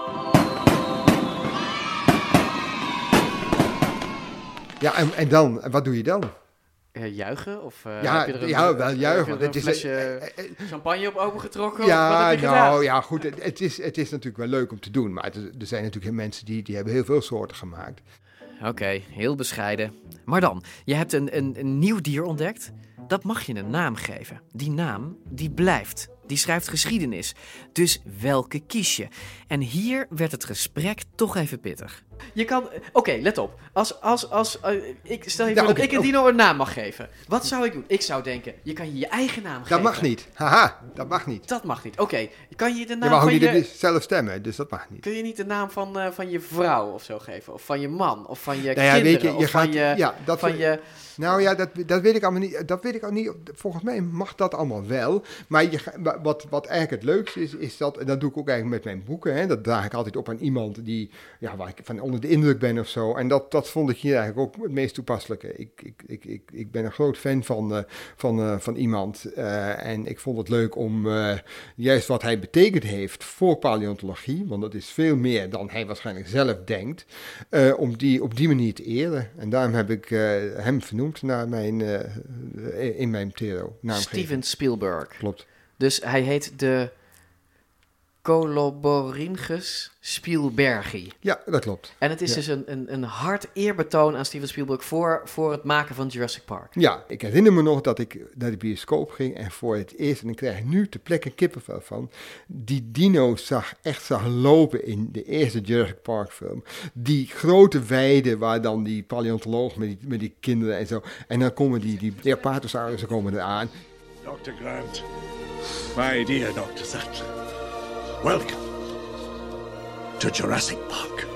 Ja, en, en dan, wat doe je dan? Uh, juichen? Of uh, ja, heb je er een, ja, wel juichen. Heb je er een flesje uh, uh, uh, champagne op opengetrokken? Ja, of wat heb je nou gedaan? ja, goed. Het, het, is, het is natuurlijk wel leuk om te doen. Maar het, er zijn natuurlijk mensen die, die hebben heel veel soorten gemaakt. Oké, okay, heel bescheiden. Maar dan, je hebt een, een, een nieuw dier ontdekt. Dat mag je een naam geven. Die naam, die blijft. Die schrijft geschiedenis. Dus welke kies je? En hier werd het gesprek toch even pittig. Je kan... Oké, okay, let op. Als, als, als, uh, ik, stel je voor ja, okay, dat ik een dino een naam mag geven. Wat zou ik doen? Ik zou denken, je kan je je eigen naam geven. Dat mag niet. Haha, dat mag niet. Dat mag niet. Oké, okay. Kan je de naam je mag van ook je... niet zelf stemmen, dus dat mag niet. Kun je niet de naam van, uh, van je vrouw of zo geven? Of van je man? Of van je nou ja, kinderen? Weet je, je of gaat, van je... Ja, dat van je nou ja, dat, dat weet ik allemaal niet. Dat weet ik al niet. Volgens mij mag dat allemaal wel. Maar je, wat, wat eigenlijk het leukste is, is dat... En dat doe ik ook eigenlijk met mijn boeken. Hè, dat draag ik altijd op aan iemand die, ja, waar ik van onder de indruk ben of zo. En dat, dat vond ik hier eigenlijk ook het meest toepasselijke. Ik, ik, ik, ik, ik ben een groot fan van, uh, van, uh, van iemand. Uh, en ik vond het leuk om uh, juist wat hij betekend heeft voor paleontologie. Want dat is veel meer dan hij waarschijnlijk zelf denkt. Uh, om die op die manier te eren. En daarom heb ik uh, hem vernoemd naar mijn, uh, in mijn ptero naamgeving. Steven Spielberg. Klopt. Dus hij heet de Coloborhynchus Spielberghi. Ja, dat klopt. En het is ja. dus een, een, een hard eerbetoon aan Steven Spielberg voor, voor het maken van Jurassic Park. Ja, ik herinner me nog dat ik naar de bioscoop ging en voor het eerst, en ik krijg nu ter plekke kippenvel van, die dino's zag, echt zag lopen in de eerste Jurassic Park film. Die grote weide waar dan die paleontoloog met die, met die kinderen en zo, en dan komen die, die Leopardosaurussen komen eraan. doctor Grant, my dear doctor Sattler, welcome to Jurassic Park.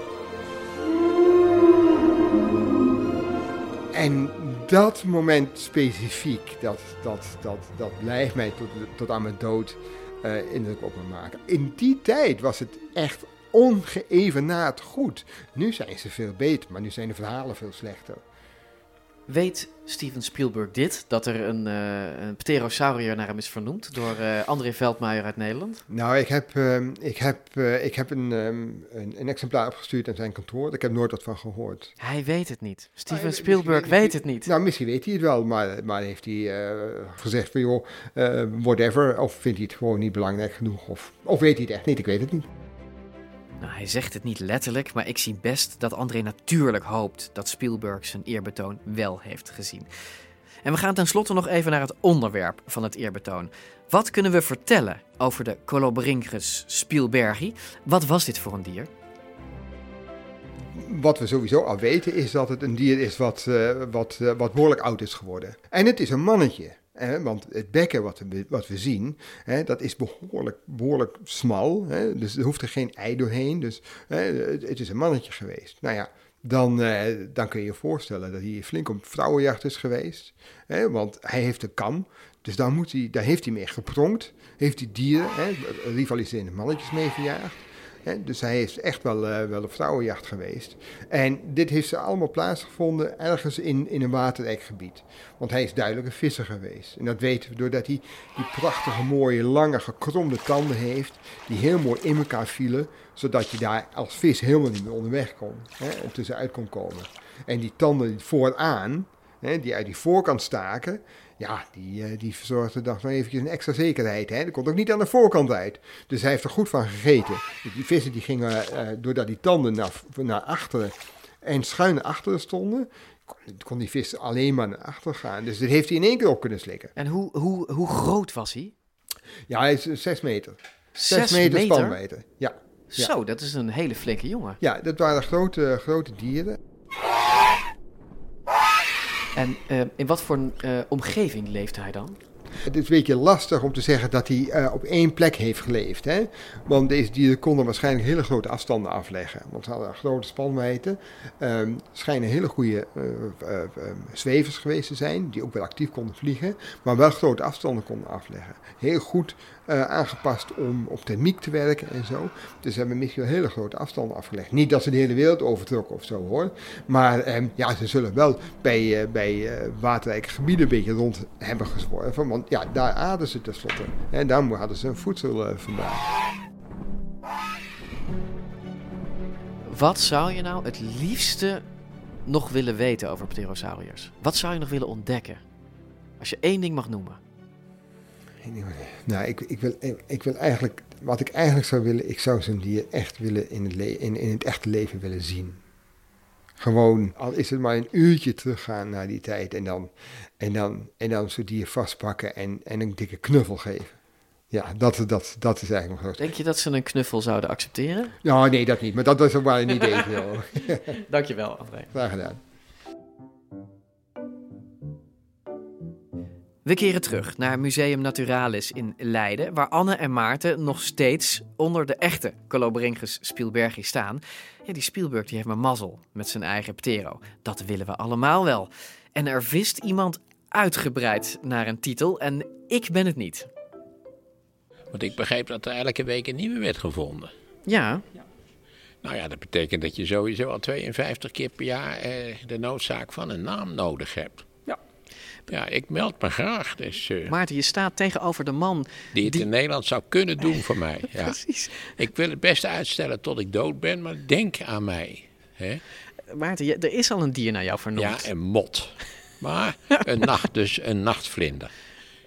En dat moment specifiek, dat, dat, dat, dat blijft mij tot, tot aan mijn dood uh, indruk op me maken. In die tijd was het echt ongeëvenaard goed. Nu zijn ze veel beter, maar nu zijn de verhalen veel slechter. Weet Steven Spielberg dit, dat er een, uh, een pterosaurier naar hem is vernoemd door uh, André Veldmeijer uit Nederland? Nou, ik heb, uh, ik heb, uh, ik heb een, um, een, een exemplaar opgestuurd aan zijn kantoor. Ik heb nooit wat van gehoord. Hij weet het niet. Steven uh, Spielberg weet, weet het niet. Nou, misschien weet hij het wel, maar, maar heeft hij uh, gezegd van joh, uh, whatever. Of vindt hij het gewoon niet belangrijk genoeg? Of, of weet hij het echt niet? Ik weet het niet. Nou, hij zegt het niet letterlijk, maar ik zie best dat André natuurlijk hoopt dat Spielberg zijn eerbetoon wel heeft gezien. En we gaan tenslotte nog even naar het onderwerp van het eerbetoon. Wat kunnen we vertellen over de Coloborhynchus Spielberghi? Wat was dit voor een dier? Wat we sowieso al weten is dat het een dier is wat, uh, wat, uh, wat behoorlijk oud is geworden. En het is een mannetje. Hè, want het bekken wat we, wat we zien, hè, dat is behoorlijk, behoorlijk smal. Hè, dus er hoeft er geen ei doorheen. Dus hè, het, het is een mannetje geweest. Nou ja, dan, eh, dan kun je je voorstellen dat hij flink op vrouwenjacht is geweest. Hè, want hij heeft een kam. Dus daar, moet hij, daar heeft hij mee gepronkt. Heeft hij dieren, hè, rivaliserende mannetjes mee verjaagd. He, dus hij is echt wel, uh, wel op vrouwenjacht geweest. En dit heeft ze allemaal plaatsgevonden ergens in, in een waterrijk gebied. Want hij is duidelijk een visser geweest. En dat weten we doordat hij die prachtige, mooie, lange, gekromde tanden heeft. Die heel mooi in elkaar vielen. Zodat je daar als vis helemaal niet meer onderweg kon. He, en tussenuit kon komen. En die tanden vooraan, he, die uit die voorkant staken. Ja, die, die verzorgde dan nog eventjes een extra zekerheid. Hè? Dat komt ook niet aan de voorkant uit. Dus hij heeft er goed van gegeten. Die vissen die gingen, uh, doordat die tanden naar, naar achteren en schuin naar achteren stonden, kon, kon die vis alleen maar naar achteren gaan. Dus dat heeft hij in één keer op kunnen slikken. En hoe, hoe, hoe groot was hij? Ja, hij is zes meter. Zes, zes meter, meter spanmeter, ja. Zo, ja. Dat is een hele flinke jongen. Ja, dat waren grote, grote dieren. En uh, in wat voor uh, omgeving leefde hij dan? Het is een beetje lastig om te zeggen dat hij uh, op één plek heeft geleefd. Hè? Want deze dieren konden waarschijnlijk hele grote afstanden afleggen. Want ze hadden een grote spanwijdte. Um, schijnen hele goede uh, uh, uh, zwevers geweest te zijn. Die ook wel actief konden vliegen. Maar wel grote afstanden konden afleggen. Heel goed uh, aangepast om op thermiek te werken en zo. Dus ze hebben misschien wel hele grote afstanden afgelegd. Niet dat ze de hele wereld overtrokken of zo hoor. Maar um, ja, ze zullen wel bij, uh, bij uh, waterrijke gebieden een beetje rond hebben gezworven. Want ja, daar aten ze tenslotte. En daar hadden ze hun voedsel uh, vandaan. Wat zou je nou het liefste nog willen weten over pterosauriërs? Wat zou je nog willen ontdekken? Als je één ding mag noemen. Nou, ik, ik, wil, ik wil eigenlijk, wat ik eigenlijk zou willen, ik zou zo'n dier echt willen in het, le- in, in het echte leven willen zien. Gewoon, al is het maar een uurtje teruggaan naar die tijd en dan, en dan, en dan zo'n dier vastpakken en, en een dikke knuffel geven. Ja, dat, dat, dat is eigenlijk nog groot. Denk je dat ze een knuffel zouden accepteren? Ja, nee, dat niet, maar dat is waar een idee. Dankjewel, André. Graag gedaan. We keren terug naar Museum Naturalis in Leiden, waar Anne en Maarten nog steeds onder de echte Coloborhynchus Spielberghi staan. Ja, die Spielberg die heeft maar mazzel met zijn eigen ptero. Dat willen we allemaal wel. En er vist iemand uitgebreid naar een titel en ik ben het niet. Want ik begreep dat er elke week een nieuwe werd gevonden. Ja. Nou ja, dat betekent dat je sowieso al tweeënvijftig keer per jaar eh, de noodzaak van een naam nodig hebt. Ja. Ja, ik meld me graag. Dus, uh, Maarten, je staat tegenover de man die het die... in Nederland zou kunnen doen voor mij. Ja. Precies. Ik wil het best uitstellen tot ik dood ben, maar denk aan mij. Hè? Maarten, je, er is al een dier naar jou vernoemd. Ja, een mot. Maar een nacht, dus een nachtvlinder.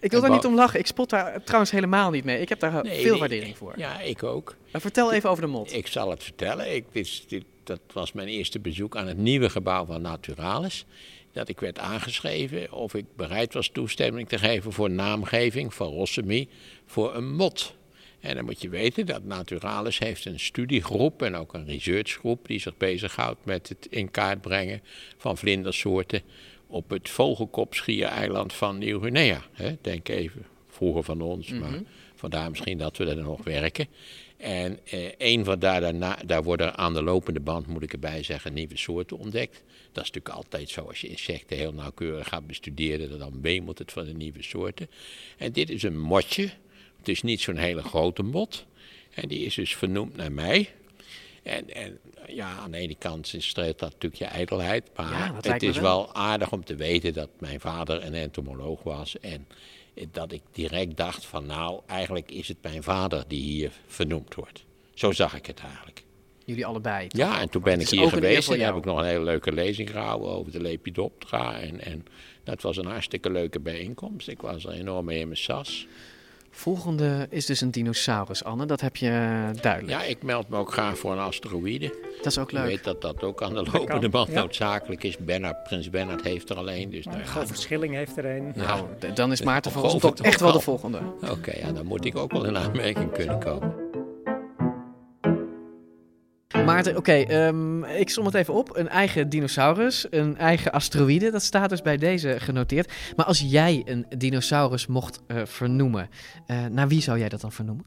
Ik wil daar niet om lachen. Ik spot daar trouwens helemaal niet mee. Ik heb daar Nee, veel nee, waardering voor. Ja, ik ook. Maar vertel even over de mot. Ik zal het vertellen. Ik, dit, dit, dat was mijn eerste bezoek aan het nieuwe gebouw van Naturalis. Dat ik werd aangeschreven of ik bereid was toestemming te geven voor naamgeving van Rossemi voor een mot. En dan moet je weten dat Naturalis heeft een studiegroep en ook een researchgroep die zich bezighoudt met het in kaart brengen van vlindersoorten op het vogelkopschiereiland van Nieuw-Guinea. Denk even, vroeger van ons, mm-hmm. maar vandaar misschien dat we er nog werken. En eh, een van daar, daarna, daar worden aan de lopende band, moet ik erbij zeggen, nieuwe soorten ontdekt. Dat is natuurlijk altijd zo, als je insecten heel nauwkeurig gaat bestuderen, dan wemelt het van de nieuwe soorten. En dit is een motje. Het is niet zo'n hele grote mot. En die is dus vernoemd naar mij. En, en ja, aan de ene kant streelt dat natuurlijk je ijdelheid. Maar ja, het is wel. wel aardig om te weten dat mijn vader een entomoloog was. En dat ik direct dacht van nou, eigenlijk is het mijn vader die hier vernoemd wordt. Zo zag ik het eigenlijk. Jullie allebei? Toch? Ja, en toen ben ik hier geweest en heb ik nog een hele leuke lezing gehouden over de Lepidoptera. En, en dat was een hartstikke leuke bijeenkomst. Ik was er enorm mee in mijn sas. Volgende is dus een dinosaurus, Anne. Dat heb je duidelijk. Ja, ik meld me ook graag voor een asteroïde. Dat is ook leuk. Ik weet dat dat ook aan de lopende band ja. noodzakelijk is. Bernard, Prins Bernhard heeft er alleen. Dus nou, Govert Schilling heeft er een. Nou, ja. dan is Maarten volgens mij echt wel de volgende. Oké, okay, ja, dan moet ik ook wel in aanmerking kunnen komen. Maarten, oké, okay, um, ik som het even op. Een eigen dinosaurus, een eigen asteroïde, dat staat dus bij deze genoteerd. Maar als jij een dinosaurus mocht uh, vernoemen, uh, naar wie zou jij dat dan vernoemen?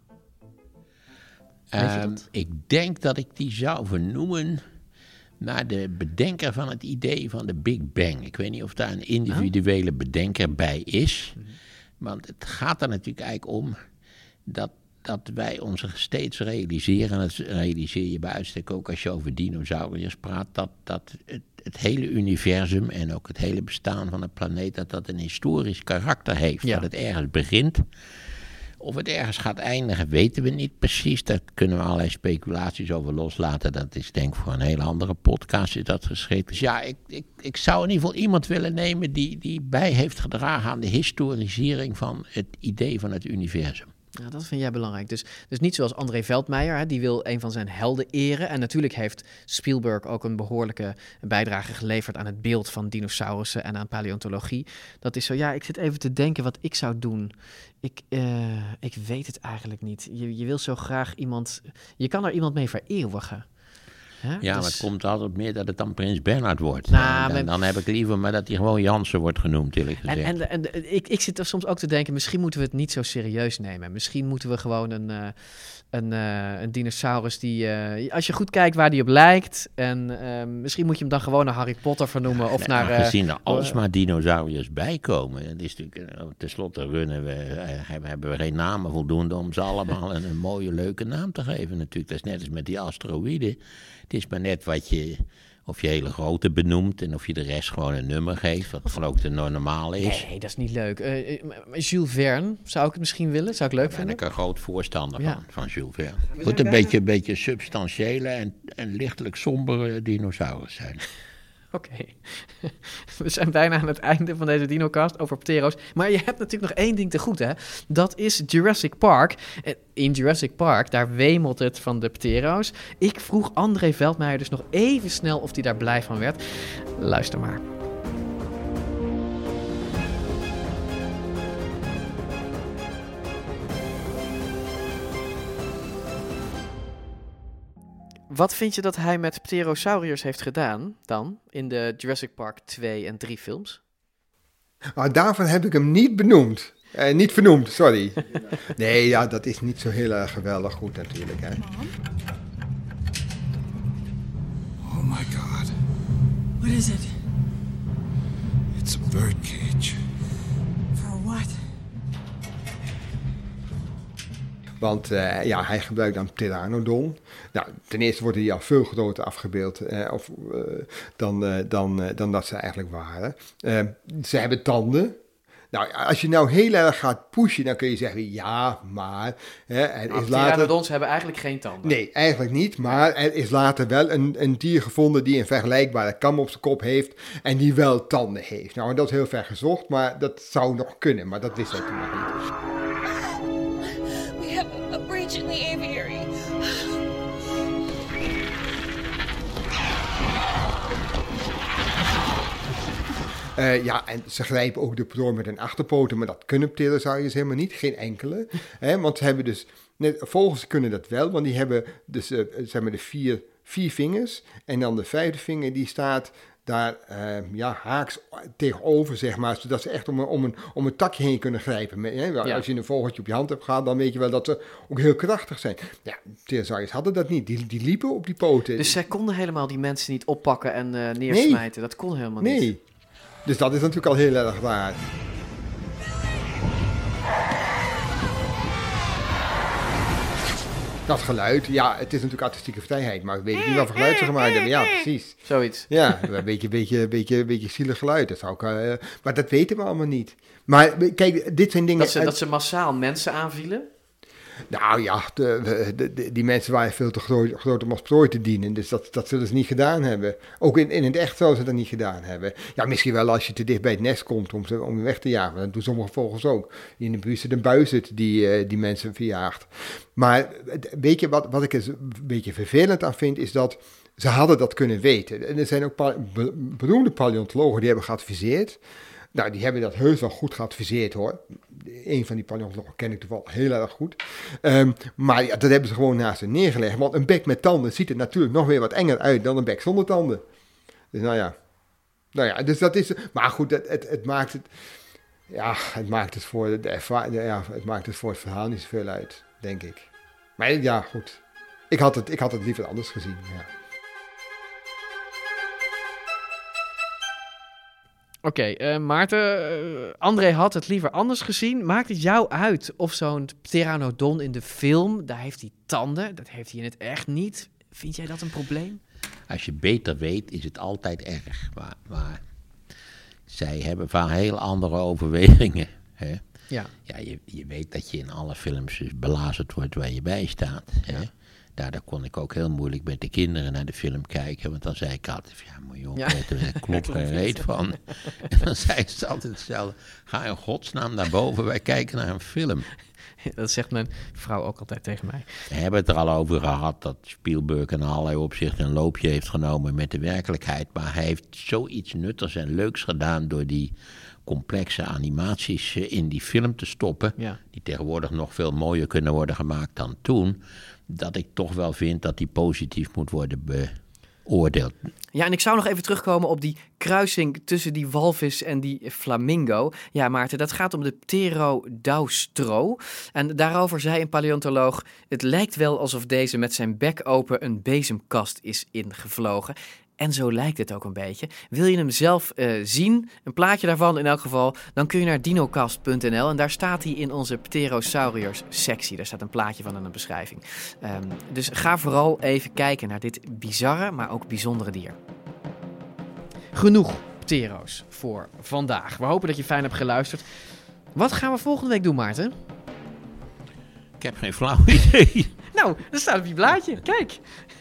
Um, ik denk dat ik die zou vernoemen naar de bedenker van het idee van de Big Bang. Ik weet niet of daar een individuele oh. bedenker bij is. Mm-hmm. Want het gaat er natuurlijk eigenlijk om dat... dat wij ons steeds realiseren, en dat realiseer je bij uitstek ook als je over dinosauriërs praat, dat, dat het, het hele universum en ook het hele bestaan van de planeet, dat dat een historisch karakter heeft. Ja. Dat het ergens begint. Of het ergens gaat eindigen, weten we niet precies. Daar kunnen we allerlei speculaties over loslaten. Dat is denk ik voor een hele andere podcast is dat geschikt. Dus ja, ik, ik, ik zou in ieder geval iemand willen nemen die, die bij heeft gedragen aan de historisering van het idee van het universum. Ja, dat vind jij belangrijk. Dus, dus niet zoals André Veldmeijer, hè, die wil een van zijn helden eren. En natuurlijk heeft Spielberg ook een behoorlijke bijdrage geleverd aan het beeld van dinosaurussen en aan paleontologie. Dat is zo, ja, ik zit even te denken wat ik zou doen. Ik, uh, ik weet het eigenlijk niet. Je, je wil zo graag iemand, je kan er iemand mee vereeuwigen. Huh? Ja, dus... maar het komt altijd meer dat het dan Prins Bernhard wordt. Nou, dan, dan heb ik liever maar dat hij gewoon Jansen wordt genoemd, eerlijk gezegd. En, en, en ik, ik zit er soms ook te denken, misschien moeten we het niet zo serieus nemen. Misschien moeten we gewoon een, uh, een, uh, een dinosaurus die... Uh, als je goed kijkt waar die op lijkt... en uh, misschien moet je hem dan gewoon naar Harry Potter vernoemen. Of nee, naar, uh, gezien er alsmaar dinosauriërs bijkomen. Het is natuurlijk, uh, tenslotte runnen we, uh, hebben we geen namen voldoende om ze allemaal een, een mooie, leuke naam te geven natuurlijk. Dat is net als met die asteroïden. Het is maar net wat je, of je hele grote benoemt en of je de rest gewoon een nummer geeft, wat gewoon ook de normale is. Nee, dat is niet leuk. Uh, Jules Verne, zou ik het misschien willen? Zou ik leuk vinden? Daar ben ik een groot voorstander ja. van, van Jules Verne. Het moet een beetje, een beetje substantiële en, en lichtelijk sombere dinosaurus zijn. Oké, okay. We zijn bijna aan het einde van deze dinocast over ptero's. Maar je hebt natuurlijk nog één ding te goed, hè? Dat is Jurassic Park. In Jurassic Park, daar wemelt het van de ptero's. Ik vroeg André Veldmeijer dus nog even snel of hij daar blij van werd. Luister maar. Wat vind je dat hij met pterosauriërs heeft gedaan dan in de Jurassic Park twee en drie films? Maar daarvan heb ik hem niet benoemd. Eh, niet vernoemd, sorry. Nee, ja, dat is niet zo heel erg geweldig goed natuurlijk. Hè. Oh my god. What is it? It's a bird cage. For what? Want uh, ja, hij gebruikt dan pteranodon. Nou, ten eerste worden die al veel groter afgebeeld uh, of, uh, dan, uh, dan, uh, dan dat ze eigenlijk waren. Uh, ze hebben tanden. Nou, als je nou heel erg gaat pushen, dan kun je zeggen, ja, maar... Hè, er Nou, is later... pteranodons hebben eigenlijk geen tanden. Nee, eigenlijk niet, maar er is later wel een, een dier gevonden die een vergelijkbare kam op zijn kop heeft en die wel tanden heeft. Nou, en dat is heel ver gezocht, maar dat zou nog kunnen, maar dat wist hij toen nog niet. We have a breach in the aviary. Uh, ja, en ze grijpen ook de prooi met hun achterpoten, maar dat kunnen pterosauriërs helemaal niet, geen enkele. Hè, want ze hebben dus, net, vogels kunnen dat wel, want die hebben dus, uh, zeg maar de vier, vier vingers. En dan de vijfde vinger, die staat daar uh, ja, haaks tegenover, zeg maar, zodat ze echt om een, om een, om een takje heen kunnen grijpen. Hè? Ja. Als je een vogeltje op je hand hebt gehad, dan weet je wel dat ze ook heel krachtig zijn. Ja, pterosauriërs hadden dat niet, die, die liepen op die poten. Dus zij konden helemaal die mensen niet oppakken en uh, neersmijten, nee. Dat kon helemaal niet. Nee. Dus dat is natuurlijk al heel erg raar. Dat geluid, ja, het is natuurlijk artistieke vrijheid, maar ik weet niet wat voor geluid ze gemaakt hebben. Ja, precies. Zoiets. Ja, een beetje, beetje, beetje, beetje zielig geluid. Dat zou ik, uh, maar dat weten we allemaal niet. Maar kijk, dit zijn dingen... Dat ze, dat ze massaal mensen aanvielen? Nou ja, de, de, de, die mensen waren veel te groot, groot om als prooi te dienen. Dus dat, dat zullen ze niet gedaan hebben. Ook in, in het echt zouden ze dat niet gedaan hebben. Ja, misschien wel als je te dicht bij het nest komt om ze om weg te jagen. Dat doen sommige vogels ook. In de buurt zit een buizerd die, uh, die mensen verjaagt. Maar weet je wat, wat ik er een beetje vervelend aan vind, is dat ze hadden dat kunnen weten. En er zijn ook pa- be- beroemde paleontologen die hebben geadviseerd. Nou, die hebben dat heus wel goed geadviseerd, hoor. Een van die paleontologen ken ik toevallig heel erg goed. Um, maar ja, dat hebben ze gewoon naast ze neergelegd. Want een bek met tanden ziet er natuurlijk nog weer wat enger uit dan een bek zonder tanden. Dus nou ja. Nou ja, dus dat is... Maar goed, het, het, het maakt het... Ja, het maakt het voor de ervaring... Ja, het maakt het voor het verhaal niet zoveel uit, denk ik. Maar ja, goed. Ik had het, ik had het liever anders gezien, ja. Oké, okay, uh, Maarten, uh, André had het liever anders gezien. Maakt het jou uit of zo'n pteranodon in de film, daar heeft hij tanden, dat heeft hij in het echt niet. Vind jij dat een probleem? Als je beter weet, is het altijd erg. Maar, maar zij hebben van heel andere overwegingen. Hè? Ja. Ja, je, je weet dat je in alle films dus belazerd wordt waar je bij staat. Hè? Ja. Daardoor kon ik ook heel moeilijk met de kinderen naar de film kijken. Want dan zei ik altijd, ja, maar joh, ja. er klopt geen reet van. En dan zei ze altijd hetzelfde. Ga in godsnaam naar boven, wij kijken naar een film. Dat zegt mijn vrouw ook altijd tegen mij. We hebben het er al over gehad dat Spielberg in allerlei opzichten een loopje heeft genomen met de werkelijkheid. Maar hij heeft zoiets nuttigs en leuks gedaan door die complexe animaties in die film te stoppen. Ja. Die tegenwoordig nog veel mooier kunnen worden gemaakt dan toen. Dat ik toch wel vind dat die positief moet worden beoordeeld. Ja, en ik zou nog even terugkomen op die kruising tussen die walvis en die flamingo. Ja, Maarten, dat gaat om de Pterodaustro. En daarover zei een paleontoloog: het lijkt wel alsof deze met zijn bek open een bezemkast is ingevlogen. En zo lijkt het ook een beetje. Wil je hem zelf uh, zien, een plaatje daarvan in elk geval, dan kun je naar dinocast punt n l en daar staat hij in onze Pterosauriërs sectie. Daar staat een plaatje van in de beschrijving. Um, dus ga vooral even kijken naar dit bizarre, maar ook bijzondere dier. Genoeg ptero's voor vandaag. We hopen dat je fijn hebt geluisterd. Wat gaan we volgende week doen, Maarten? Ik heb geen flauw idee. Nou, dat staat op je blaadje. Kijk.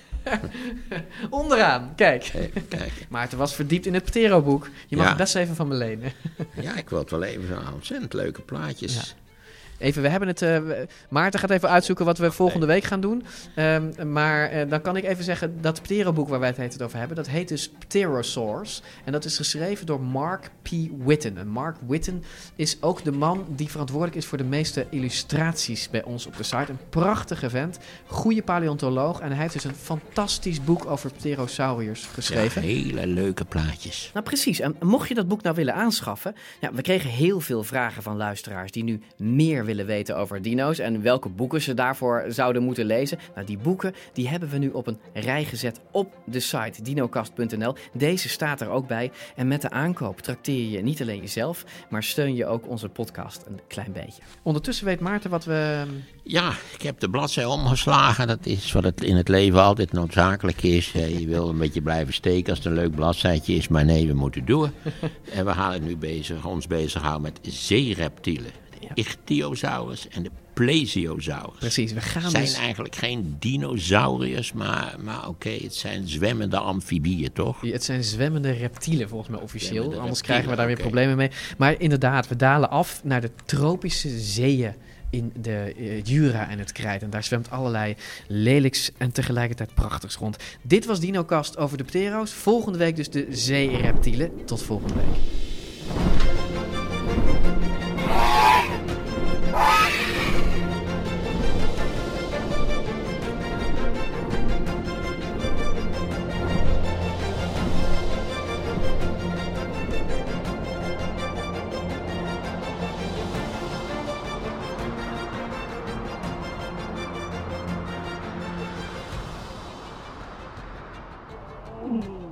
Onderaan, kijk. Even kijken. Maarten was verdiept in het Ptero-boek. Je mag Ja. het best even van me lenen. Ja, ik wil het wel even zo'n ontzettend leuke plaatjes. Ja. Even, we hebben het... Uh, Maarten gaat even uitzoeken wat we volgende week gaan doen. Um, maar uh, dan kan ik even zeggen, dat Ptero-boek waar wij het, het over hebben, dat heet dus Pterosaurs. En dat is geschreven door Mark P. Whitten. En Mark Whitten is ook de man die verantwoordelijk is voor de meeste illustraties bij ons op de site. Een prachtige vent, goede paleontoloog. En hij heeft dus een fantastisch boek over Pterosauriërs geschreven. Ja, hele leuke plaatjes. Nou precies, en mocht je dat boek nou willen aanschaffen, ja, we kregen heel veel vragen van luisteraars die nu meer meer willen weten over dino's en welke boeken ze daarvoor zouden moeten lezen. Nou, die boeken die hebben we nu op een rij gezet op de site dinocast punt n l. Deze staat er ook bij. En met de aankoop trakteer je niet alleen jezelf, maar steun je ook onze podcast een klein beetje. Ondertussen weet Maarten wat we... Ja, ik heb de bladzij omgeslagen. Dat is wat het in het leven altijd noodzakelijk is. Je wil een beetje blijven steken als het een leuk bladzijtje is. Maar nee, we moeten door. En we gaan het nu bezig, ons bezighouden met zeereptielen. De Ichthyosaurus en de Plesiosaurus. Precies, we gaan Het zijn dus... eigenlijk geen dinosauriërs, maar, maar oké, okay, het zijn zwemmende amfibieën, toch? Het zijn zwemmende reptielen volgens mij officieel. Zwemmende Anders reptielen, krijgen we daar weer okay. problemen mee. Maar inderdaad, we dalen af naar de tropische zeeën in de uh, Jura en het Krijt. En daar zwemt allerlei lelijks en tegelijkertijd prachtigs rond. Dit was DinoCast over de ptero's. Volgende week dus de zeereptielen. Tot volgende week. Ooh.